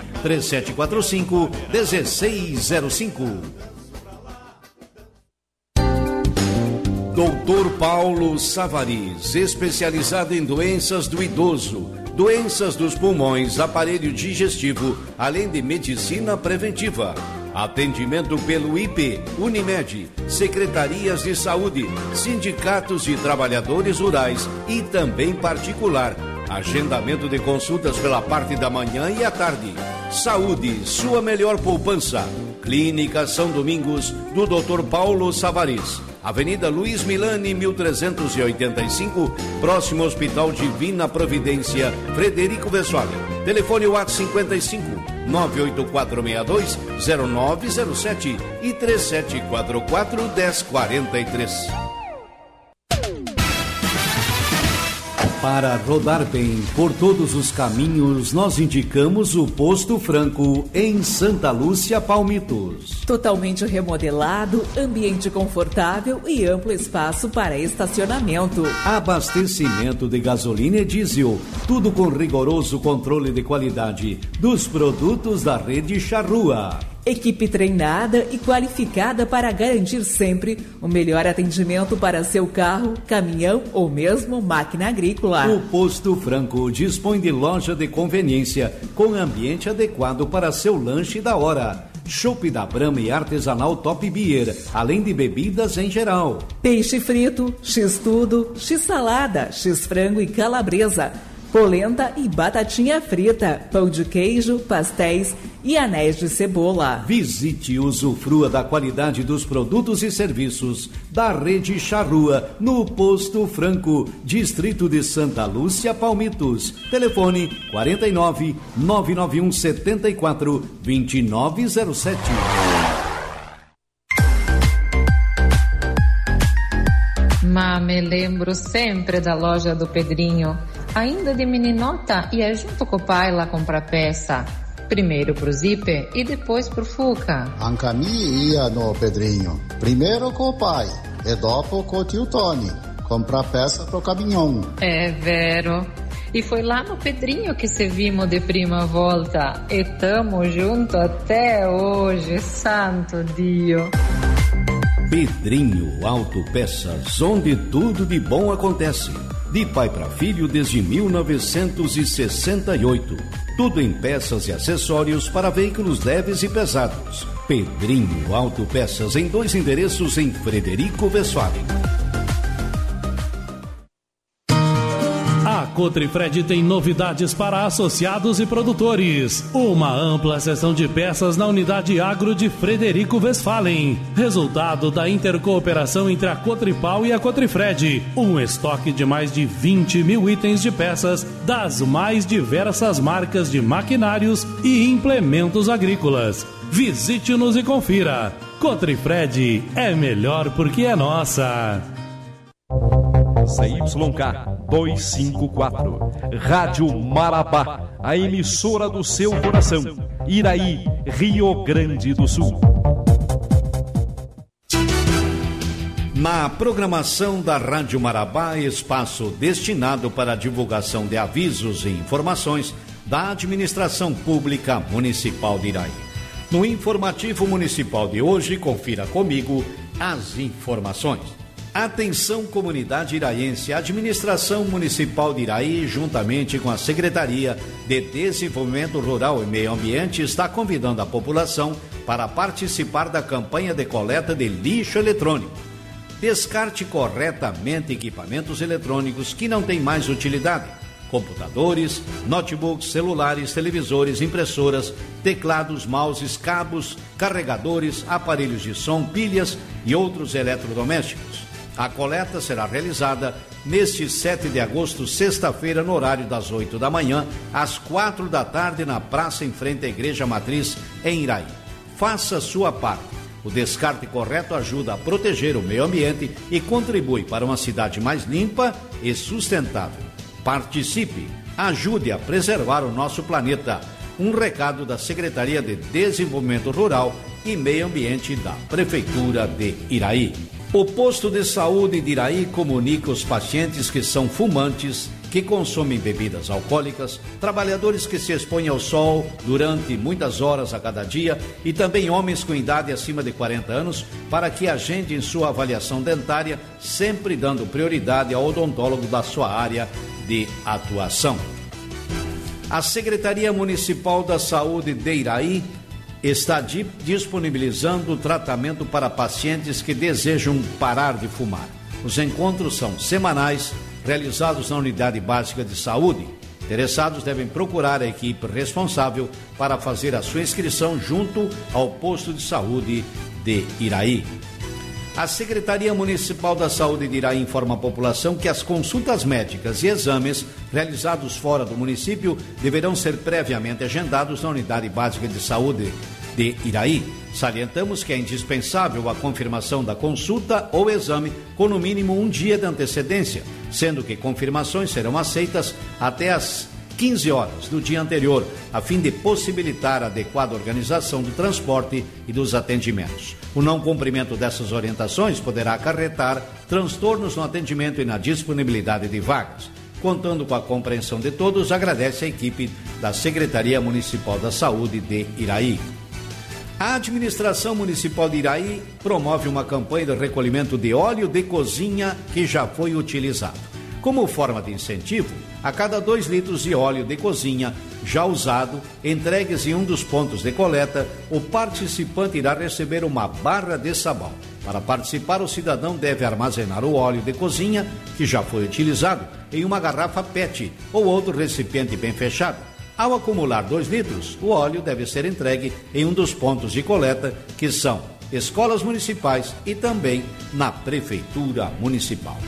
3745-1605. Doutor Paulo Savariz, especializado em doenças do idoso, doenças dos pulmões, aparelho digestivo, além de medicina preventiva. Atendimento pelo IP, Unimed, secretarias de saúde, sindicatos de trabalhadores rurais e também particular. Agendamento de consultas pela parte da manhã e à tarde. Saúde, sua melhor poupança. Clínica São Domingos, do Dr. Paulo Savariz. Avenida Luiz Milani, 1385, próximo ao Hospital Divina Providência, Frederico Westphalen. Telefone WhatsApp 55 984620907 e 3744-1043. Para rodar bem por todos os caminhos, nós indicamos o Posto Franco, em Santa Lúcia, Palmitos. Totalmente remodelado, ambiente confortável e amplo espaço para estacionamento. Abastecimento de gasolina e diesel, tudo com rigoroso controle de qualidade dos produtos da rede Charrua. Equipe treinada e qualificada para garantir sempre o melhor atendimento para seu carro, caminhão ou mesmo máquina agrícola. O Posto Franco dispõe de loja de conveniência com ambiente adequado para seu lanche da hora. Chopp da Brahma e artesanal Top Beer, além de bebidas em geral. Peixe frito, x-tudo, x-salada, x-frango e calabresa. Polenta e batatinha frita, pão de queijo, pastéis e anéis de cebola. Visite e usufrua da qualidade dos produtos e serviços da rede Charrua, no Posto Franco, distrito de Santa Lúcia, Palmitos. Telefone 49 991 74 2907. Mas me lembro sempre da loja do Pedrinho, ainda de meninota, ia junto com o pai lá comprar peça. Primeiro pro Zipe e depois pro Fuca. Anche a mim ia no Pedrinho, primeiro com o pai e dopo com o tio Tony, comprar peça pro caminhão. É, vero. E foi lá no Pedrinho que se vimos de prima volta. E tamo junto até hoje, santo Dio. Pedrinho Autopeças, onde tudo de bom acontece. De pai para filho desde 1968. Tudo em peças e acessórios para veículos leves e pesados. Pedrinho Autopeças, em 2 endereços em Frederico Westphalen. A Cotrifred tem novidades para associados e produtores. Uma ampla seção de peças na unidade agro de Frederico Westphalen. Resultado da intercooperação entre a Cotripal e a Cotrifred. Um estoque de mais de 20 mil itens de peças das mais diversas marcas de maquinários e implementos agrícolas. Visite-nos e confira. Cotrifred é melhor porque é nossa. ZYK 254, Rádio Marabá, a emissora do seu coração, Iraí, Rio Grande do Sul. Na programação da Rádio Marabá, espaço destinado para a divulgação de avisos e informações da Administração Pública Municipal de Iraí. No informativo municipal de hoje, confira comigo as informações. Atenção, comunidade iraiense. A Administração Municipal de Iraí, juntamente com a Secretaria de Desenvolvimento Rural e Meio Ambiente, está convidando a população para participar da campanha de coleta de lixo eletrônico. Descarte corretamente equipamentos eletrônicos que não têm mais utilidade. Computadores, notebooks, celulares, televisores, impressoras, teclados, mouses, cabos, carregadores, aparelhos de som, pilhas e outros eletrodomésticos. A coleta será realizada neste 7 de agosto, sexta-feira, no horário das 8 da manhã, às 4 da tarde, na praça em frente à Igreja Matriz, em Iraí. Faça sua parte. O descarte correto ajuda a proteger o meio ambiente e contribui para uma cidade mais limpa e sustentável. Participe, ajude a preservar o nosso planeta. Um recado da Secretaria de Desenvolvimento Rural e Meio Ambiente da Prefeitura de Iraí. O posto de saúde de Iraí comunica os pacientes que são fumantes, que consomem bebidas alcoólicas, trabalhadores que se expõem ao sol durante muitas horas a cada dia e também homens com idade acima de 40 anos para que agendem sua avaliação dentária, sempre dando prioridade ao odontólogo da sua área de atuação. A Secretaria Municipal da Saúde de Iraí está disponibilizando o tratamento para pacientes que desejam parar de fumar. Os encontros são semanais, realizados na Unidade Básica de Saúde. Interessados devem procurar a equipe responsável para fazer a sua inscrição junto ao posto de saúde de Iraí. A Secretaria Municipal da Saúde de Iraí informa a população que as consultas médicas e exames realizados fora do município deverão ser previamente agendados na Unidade Básica de Saúde de Iraí. Salientamos que é indispensável a confirmação da consulta ou exame com no mínimo um dia de antecedência, sendo que confirmações serão aceitas até às 15 horas do dia anterior, a fim de possibilitar a adequada organização do transporte e dos atendimentos. O não cumprimento dessas orientações poderá acarretar transtornos no atendimento e na disponibilidade de vagas. Contando com a compreensão de todos, agradece a equipe da Secretaria Municipal da Saúde de Iraí. A Administração Municipal de Iraí promove uma campanha de recolhimento de óleo de cozinha que já foi utilizado. Como forma de incentivo, a cada 2 litros de óleo de cozinha já usado, entregues em um dos pontos de coleta, o participante irá receber uma barra de sabão. Para participar, o cidadão deve armazenar o óleo de cozinha, que já foi utilizado, em uma garrafa PET ou outro recipiente bem fechado. Ao acumular 2 litros, o óleo deve ser entregue em um dos pontos de coleta, que são escolas municipais e também na Prefeitura Municipal.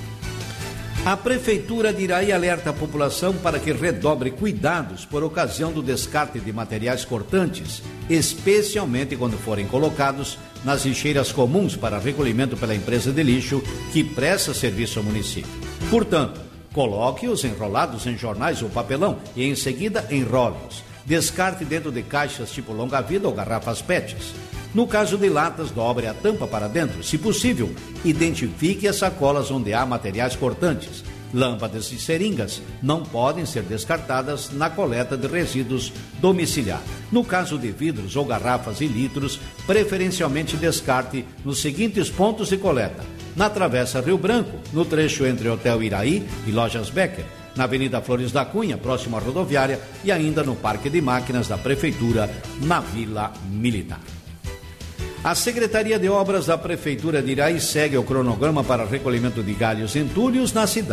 A Prefeitura de Iraí alerta a população para que redobre cuidados por ocasião do descarte de materiais cortantes, especialmente quando forem colocados nas lixeiras comuns para recolhimento pela empresa de lixo que presta serviço ao município. Portanto, coloque-os enrolados em jornais ou papelão e em seguida enrole-os. Descarte dentro de caixas tipo longa-vida ou garrafas PETs. No caso de latas, dobre a tampa para dentro. Se possível, identifique as sacolas onde há materiais cortantes. Lâmpadas e seringas não podem ser descartadas na coleta de resíduos domiciliar. No caso de vidros ou garrafas e litros, preferencialmente descarte nos seguintes pontos de coleta: na Travessa Rio Branco, no trecho entre Hotel Iraí e Lojas Becker, na Avenida Flores da Cunha, próximo à rodoviária, e ainda no Parque de Máquinas da Prefeitura, na Vila Militar. A Secretaria de Obras da Prefeitura de Iraí segue o cronograma para recolhimento de galhos e entulhos na cidade.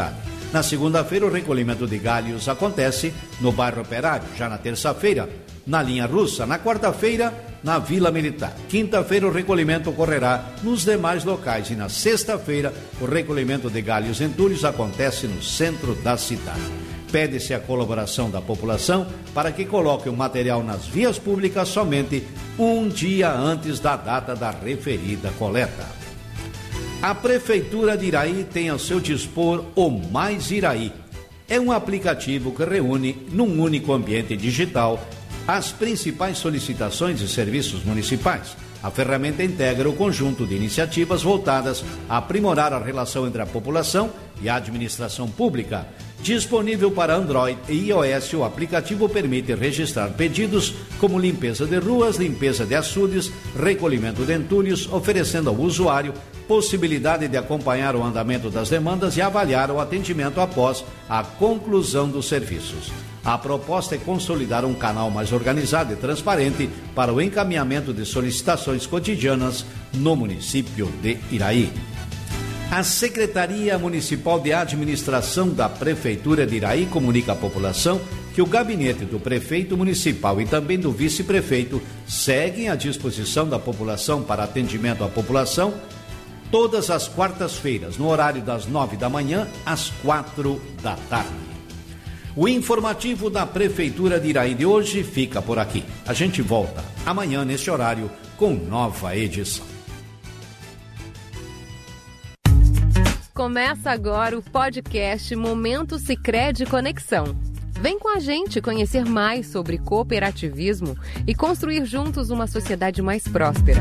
Na segunda-feira, o recolhimento de galhos acontece no bairro Operário. Já na terça-feira, na linha Russa. Na quarta-feira, na Vila Militar. Quinta-feira, o recolhimento ocorrerá nos demais locais. E na sexta-feira, o recolhimento de galhos e entulhos acontece no centro da cidade. Pede-se a colaboração da população para que coloque o material nas vias públicas somente um dia antes da data da referida coleta. A Prefeitura de Iraí tem ao seu dispor o Mais Iraí. É um aplicativo que reúne num único ambiente digital as principais solicitações e serviços municipais. A ferramenta integra o conjunto de iniciativas voltadas a aprimorar a relação entre a população e a administração pública. Disponível para Android e iOS, o aplicativo permite registrar pedidos como limpeza de ruas, limpeza de açudes, recolhimento de entulhos, oferecendo ao usuário possibilidade de acompanhar o andamento das demandas e avaliar o atendimento após a conclusão dos serviços. A proposta é consolidar um canal mais organizado e transparente para o encaminhamento de solicitações cotidianas no município de Iraí. A Secretaria Municipal de Administração da Prefeitura de Iraí comunica à população que o gabinete do prefeito municipal e também do vice-prefeito seguem à disposição da população para atendimento à população todas as quartas-feiras, no horário das 9 da manhã às 4 da tarde. O informativo da Prefeitura de Iraí de hoje fica por aqui. A gente volta amanhã neste horário com nova edição. Começa agora o podcast Momento Sicredi Conexão. Vem com a gente conhecer mais sobre cooperativismo e construir juntos uma sociedade mais próspera.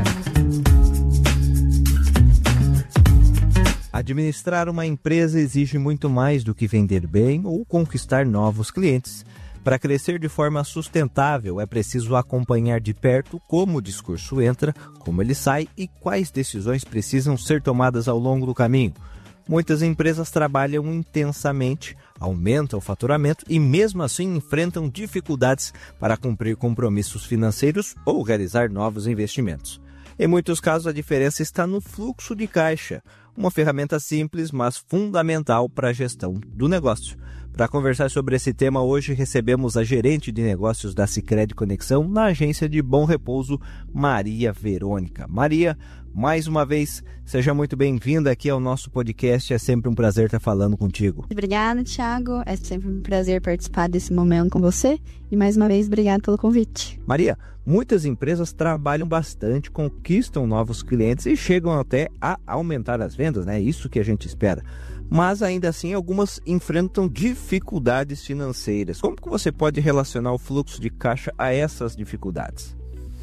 Administrar uma empresa exige muito mais do que vender bem ou conquistar novos clientes. Para crescer de forma sustentável, é preciso acompanhar de perto como o discurso entra, como ele sai e quais decisões precisam ser tomadas ao longo do caminho. Muitas empresas trabalham intensamente, aumentam o faturamento e mesmo assim enfrentam dificuldades para cumprir compromissos financeiros ou realizar novos investimentos. Em muitos casos, a diferença está no fluxo de caixa, uma ferramenta simples, mas fundamental para a gestão do negócio. Para conversar sobre esse tema, hoje recebemos a gerente de negócios da Sicredi Conexão na agência de Bom Repouso, Maria Verônica. Maria, mais uma vez, seja muito bem-vinda aqui ao nosso podcast. É sempre um prazer estar falando contigo. Obrigada, Thiago. É sempre um prazer participar desse momento com você. E mais uma vez, obrigada pelo convite. Maria, muitas empresas trabalham bastante, conquistam novos clientes e chegam até a aumentar as vendas, né? Isso que a gente espera. Mas ainda assim, algumas enfrentam dificuldades financeiras. Como que você pode relacionar o fluxo de caixa a essas dificuldades?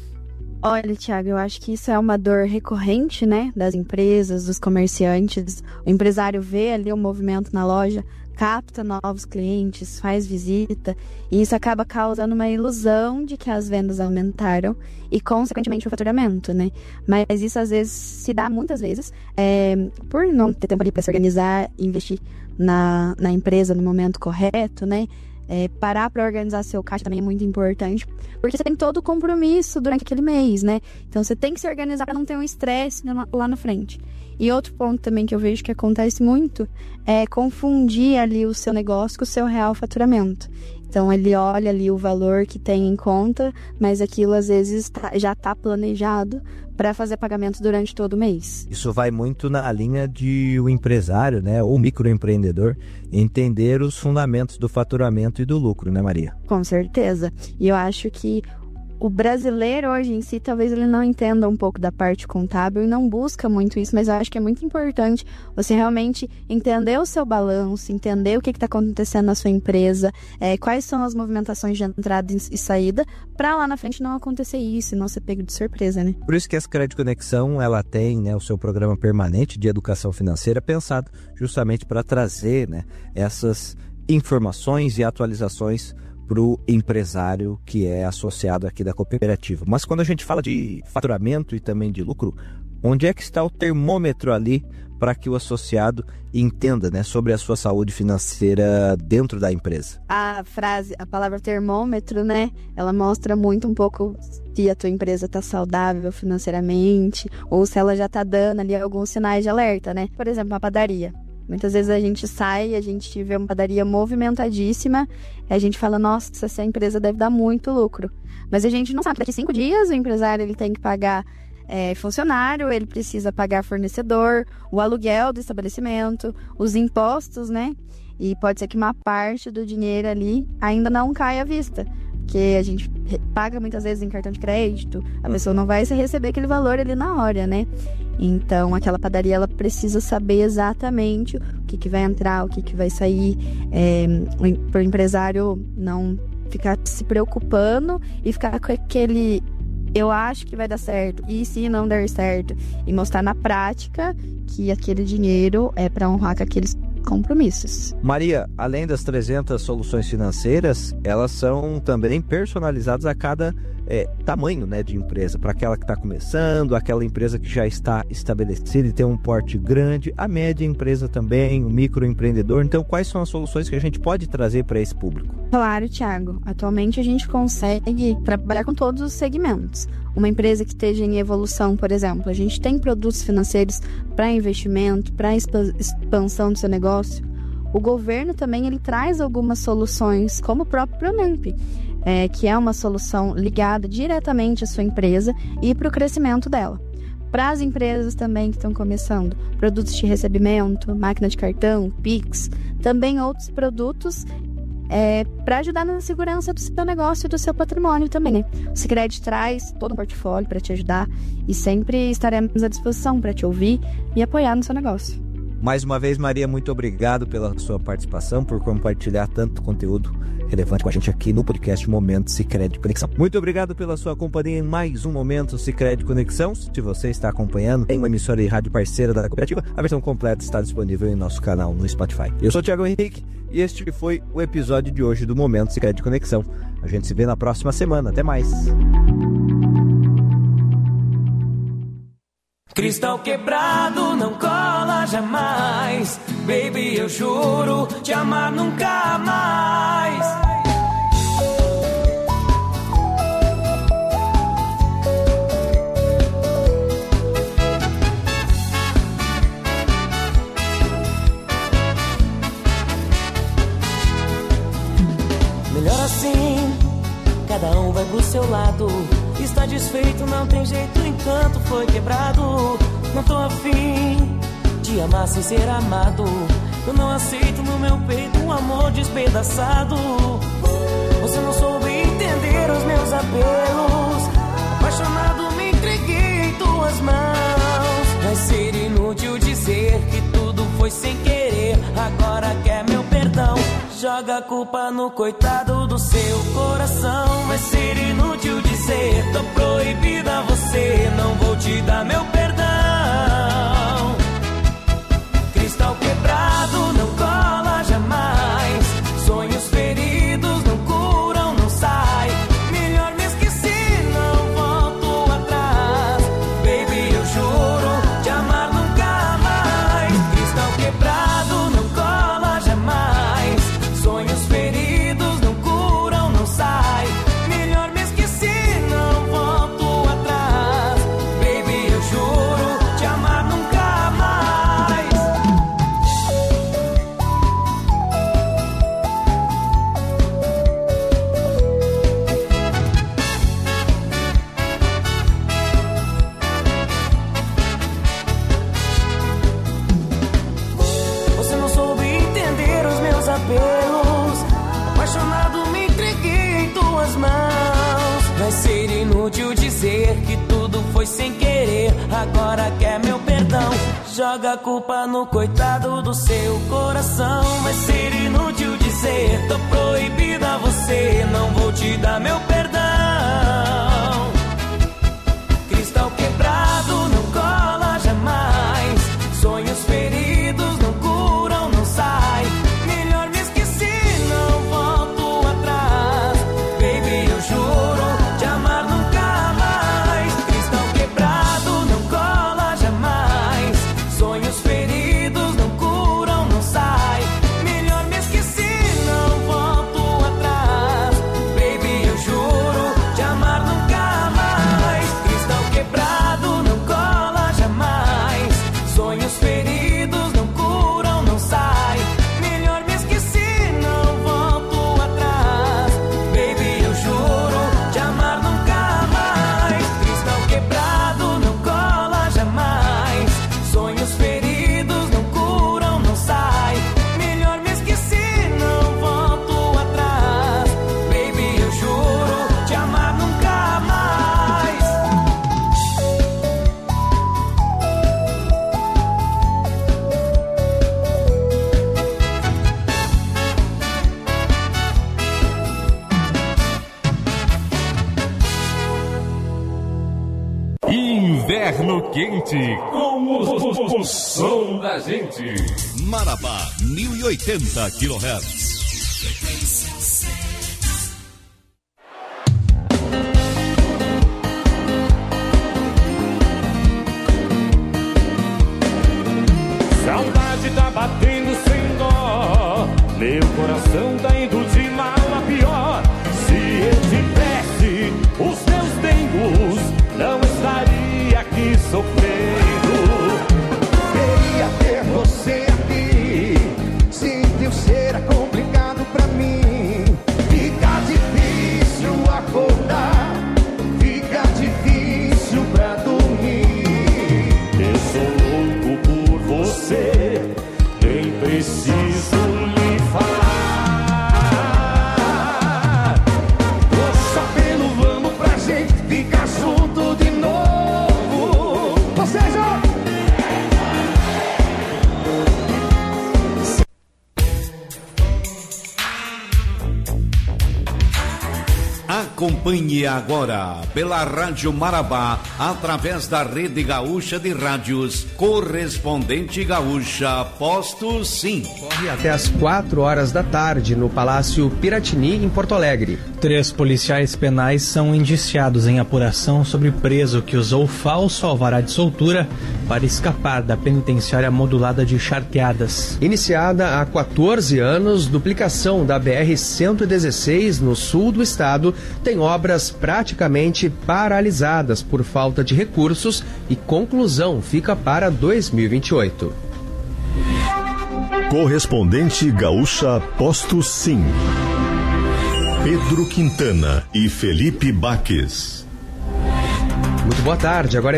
Olha, Thiago, eu acho que isso é uma dor recorrente, né, das empresas, dos comerciantes. O empresário vê ali o movimento na loja, capta novos clientes, faz visita, e isso acaba causando uma ilusão de que as vendas aumentaram e, consequentemente, o faturamento, né? Mas isso, às vezes, se dá muitas vezes por não ter tempo ali para se organizar, investir na empresa no momento correto, né? Parar para organizar seu caixa também é muito importante, porque você tem todo o compromisso durante aquele mês, né? Então você tem que se organizar para não ter um estresse lá na frente. E outro ponto também que eu vejo que acontece muito é confundir ali o seu negócio com o seu real faturamento. Então ele olha ali o valor que tem em conta, mas aquilo às vezes já está planejado para fazer pagamento durante todo o mês. Isso vai muito na linha de o empresário, né, ou microempreendedor, entender os fundamentos do faturamento e do lucro, né, Maria? Com certeza. E eu acho que o brasileiro hoje em si, talvez ele não entenda um pouco da parte contábil e não busca muito isso, mas eu acho que é muito importante você realmente entender o seu balanço, entender o que está acontecendo na sua empresa, quais são as movimentações de entrada e saída, para lá na frente não acontecer isso e não ser pego de surpresa, né? Por isso que a Sicredi Conexão, ela tem, né, o seu programa permanente de educação financeira pensado justamente para trazer, né, essas informações e atualizações para o empresário que é associado aqui da cooperativa. Mas quando a gente fala de faturamento e também de lucro, onde é que está o termômetro ali para que o associado entenda, né, sobre a sua saúde financeira dentro da empresa? A palavra termômetro, né, ela mostra muito um pouco se a tua empresa está saudável financeiramente ou se ela já está dando ali alguns sinais de alerta, né? Por exemplo, uma padaria. Muitas vezes a gente sai, a gente vê uma padaria movimentadíssima, e a gente fala, nossa, essa empresa deve dar muito lucro. Mas a gente não sabe, daqui 5 dias o empresário ele tem que pagar funcionário, ele precisa pagar fornecedor, o aluguel do estabelecimento, os impostos, né? E pode ser que uma parte do dinheiro ali ainda não caia à vista. Porque a gente paga muitas vezes em cartão de crédito, a pessoa não vai receber aquele valor ali na hora, né? Então, aquela padaria, ela precisa saber exatamente o que vai entrar, o que vai sair, para o empresário não ficar se preocupando e ficar com aquele, eu acho que vai dar certo, e se não der certo, e mostrar na prática que aquele dinheiro é para honrar com aqueles compromissos. Maria, além das 300 soluções financeiras, elas são também personalizadas a cada tamanho, né, de empresa, para aquela que está começando, aquela empresa que já está estabelecida e tem um porte grande, a média empresa também, o microempreendedor. Então, quais são as soluções que a gente pode trazer para esse público? Claro, Thiago. Atualmente a gente consegue trabalhar com todos os segmentos. Uma empresa que esteja em evolução, por exemplo, a gente tem produtos financeiros para investimento, para expansão do seu negócio. O governo também ele traz algumas soluções, como o próprio Pronamp, que é uma solução ligada diretamente à sua empresa e para o crescimento dela. Para as empresas também que estão começando, produtos de recebimento, máquina de cartão, Pix, também outros produtos para ajudar na segurança do seu negócio e do seu patrimônio também, né? O Sicredi traz todo um portfólio para te ajudar e sempre estaremos à disposição para te ouvir e apoiar no seu negócio. Mais uma vez, Maria, muito obrigado pela sua participação, por compartilhar tanto conteúdo relevante com a gente aqui no podcast Momento Sicredi Conexão. Muito obrigado pela sua companhia em mais um Momento Sicredi Conexão. Se você está acompanhando em uma emissora de rádio parceira da cooperativa, a versão completa está disponível em nosso canal no Spotify. Eu sou o Thiago Henrique e este foi o episódio de hoje do Momento Sicredi Conexão. A gente se vê na próxima semana. Até mais. Cristal quebrado não cola jamais. Baby, eu juro te amar nunca mais. Melhor assim, cada um vai pro seu lado. Está desfeito, não tem jeito, o encanto foi quebrado. Não tô afim de amar sem ser amado. Eu não aceito no meu peito um amor despedaçado. Você não soube entender os meus apelos. Apaixonado me entreguei em tuas mãos. Vai ser inútil dizer que tudo foi sem querer. Agora quer meu perdão. Joga a culpa no coitado do seu coração. Vai ser inútil dizer, tô proibida a você. Não vou te dar meu perdão. Cristal quebrado não cola jamais. Sonhos feridos não curam, não sai. Melhor me esquecer, não volto atrás. Baby, eu juro te amar nunca mais. Cristal quebrado não cola jamais. Sonhos feridos não curam, não sai. Melhor me esquecer, não volto atrás. Baby, eu juro te amar nunca mais. Você não soube entender os meus apelos. Apaixonado me entreguei em tuas mãos. Vai ser inútil dizer que tudo foi sem querer. Agora quer meu perdão. Joga a culpa no coitado do seu coração. Vai ser inútil dizer, tô proibida a você. Não vou te dar meu perdão. Cristal quebrado não cola jamais. Sonhos feridos não curam, não sai. Melhor me esquecer, não volto atrás. Baby, eu juro te amar nunca mais. Cristal quebrado não cola jamais. Sonhos feridos não curam, não sai. Melhor me esquecer. Inverno quente, com o som da gente. Marabá, 1080 kHz. Saudade tá batendo sem dó, meu coração tá indo de mal a pior. Se eu tivesse os meus dengos, não estaria aqui sofrendo. Queria ter você aqui, sentir o ser é complicado pra mim. Fica difícil acordar, fica difícil pra dormir. Eu sou louco por você, nem preciso lhe falar. Nosso apelo, vamos pra gente ficar junto de novo. Ou seja, acompanhe agora pela Rádio Marabá, através da Rede Gaúcha de Rádios, Correspondente Gaúcha, Posto Sim. Corre até às 4 horas da tarde no Palácio Piratini, em Porto Alegre. 3 policiais penais são indiciados em apuração sobre preso que usou falso alvará de soltura para escapar da penitenciária modulada de Charqueadas. Iniciada há 14 anos, duplicação da BR-116 no sul do estado tem obras praticamente paralisadas por falta de recursos e conclusão fica para 2028. Correspondente Gaúcha, Posto Sim. Pedro Quintana e Felipe Baques. Muito boa tarde, agora é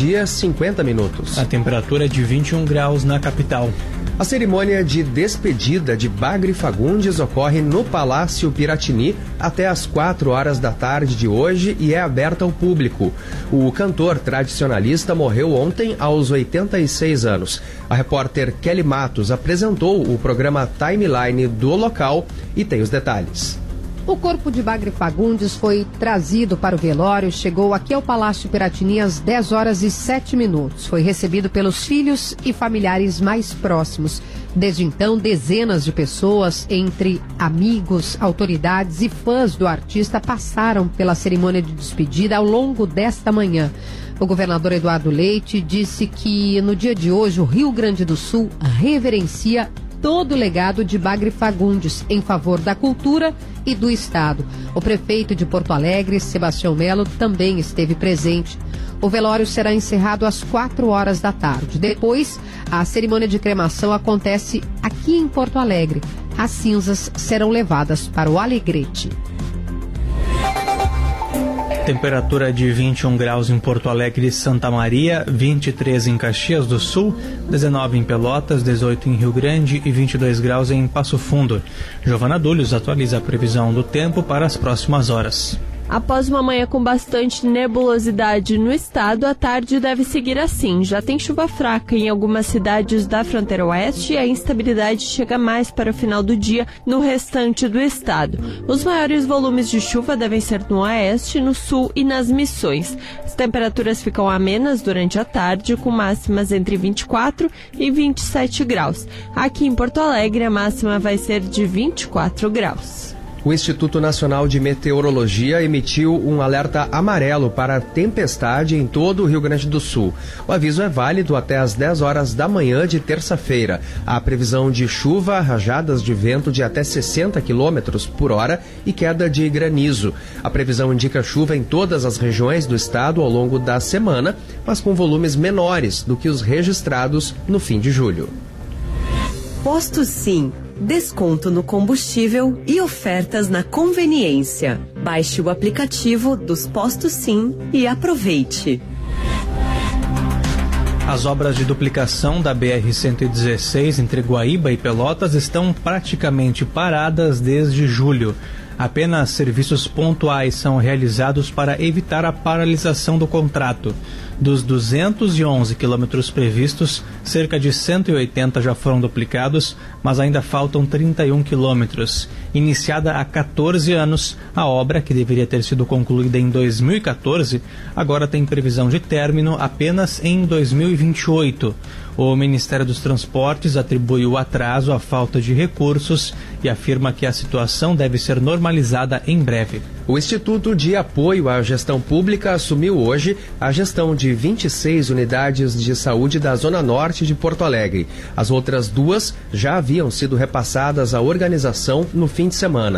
12:50. A temperatura é de 21 graus na capital. A cerimônia de despedida de Bagre Fagundes ocorre no Palácio Piratini até às 4 horas da tarde de hoje e é aberta ao público. O cantor tradicionalista morreu ontem aos 86 anos. A repórter Kelly Matos apresentou o programa Timeline do local e tem os detalhes. O corpo de Bagre Fagundes foi trazido para o velório, chegou aqui ao Palácio Piratini às 10h07. Foi recebido pelos filhos e familiares mais próximos. Desde então, dezenas de pessoas, entre amigos, autoridades e fãs do artista, passaram pela cerimônia de despedida ao longo desta manhã. O governador Eduardo Leite disse que no dia de hoje o Rio Grande do Sul reverencia todo o legado de Bagre Fagundes em favor da cultura e do Estado. O prefeito de Porto Alegre, Sebastião Melo, também esteve presente. O velório será encerrado às 4 horas da tarde. Depois, a cerimônia de cremação acontece aqui em Porto Alegre. As cinzas serão levadas para o Alegrete. Temperatura de 21 graus em Porto Alegre e Santa Maria, 23 em Caxias do Sul, 19 em Pelotas, 18 em Rio Grande e 22 graus em Passo Fundo. Giovana Dúlios atualiza a previsão do tempo para as próximas horas. Após uma manhã com bastante nebulosidade no estado, a tarde deve seguir assim. Já tem chuva fraca em algumas cidades da fronteira oeste e a instabilidade chega mais para o final do dia no restante do estado. Os maiores volumes de chuva devem ser no oeste, no sul e nas Missões. As temperaturas ficam amenas durante a tarde, com máximas entre 24 e 27 graus. Aqui em Porto Alegre, a máxima vai ser de 24 graus. O Instituto Nacional de Meteorologia emitiu um alerta amarelo para tempestade em todo o Rio Grande do Sul. O aviso é válido até às 10 horas da manhã de terça-feira. Há previsão de chuva, rajadas de vento de até 60 km por hora e queda de granizo. A previsão indica chuva em todas as regiões do estado ao longo da semana, mas com volumes menores do que os registrados no fim de julho. Posto Sim. Desconto no combustível e ofertas na conveniência. Baixe o aplicativo dos Postos Sim e aproveite. As obras de duplicação da BR-116 entre Guaíba e Pelotas estão praticamente paradas desde julho. Apenas serviços pontuais são realizados para evitar a paralisação do contrato. Dos 211 quilômetros previstos, cerca de 180 já foram duplicados, mas ainda faltam 31 quilômetros. Iniciada há 14 anos, a obra, que deveria ter sido concluída em 2014, agora tem previsão de término apenas em 2028. O Ministério dos Transportes atribui o atraso à falta de recursos e afirma que a situação deve ser normalizada em breve. O Instituto de Apoio à Gestão Pública assumiu hoje a gestão de 26 unidades de saúde da Zona Norte de Porto Alegre. As outras 2 já haviam sido repassadas à organização no fim de semana.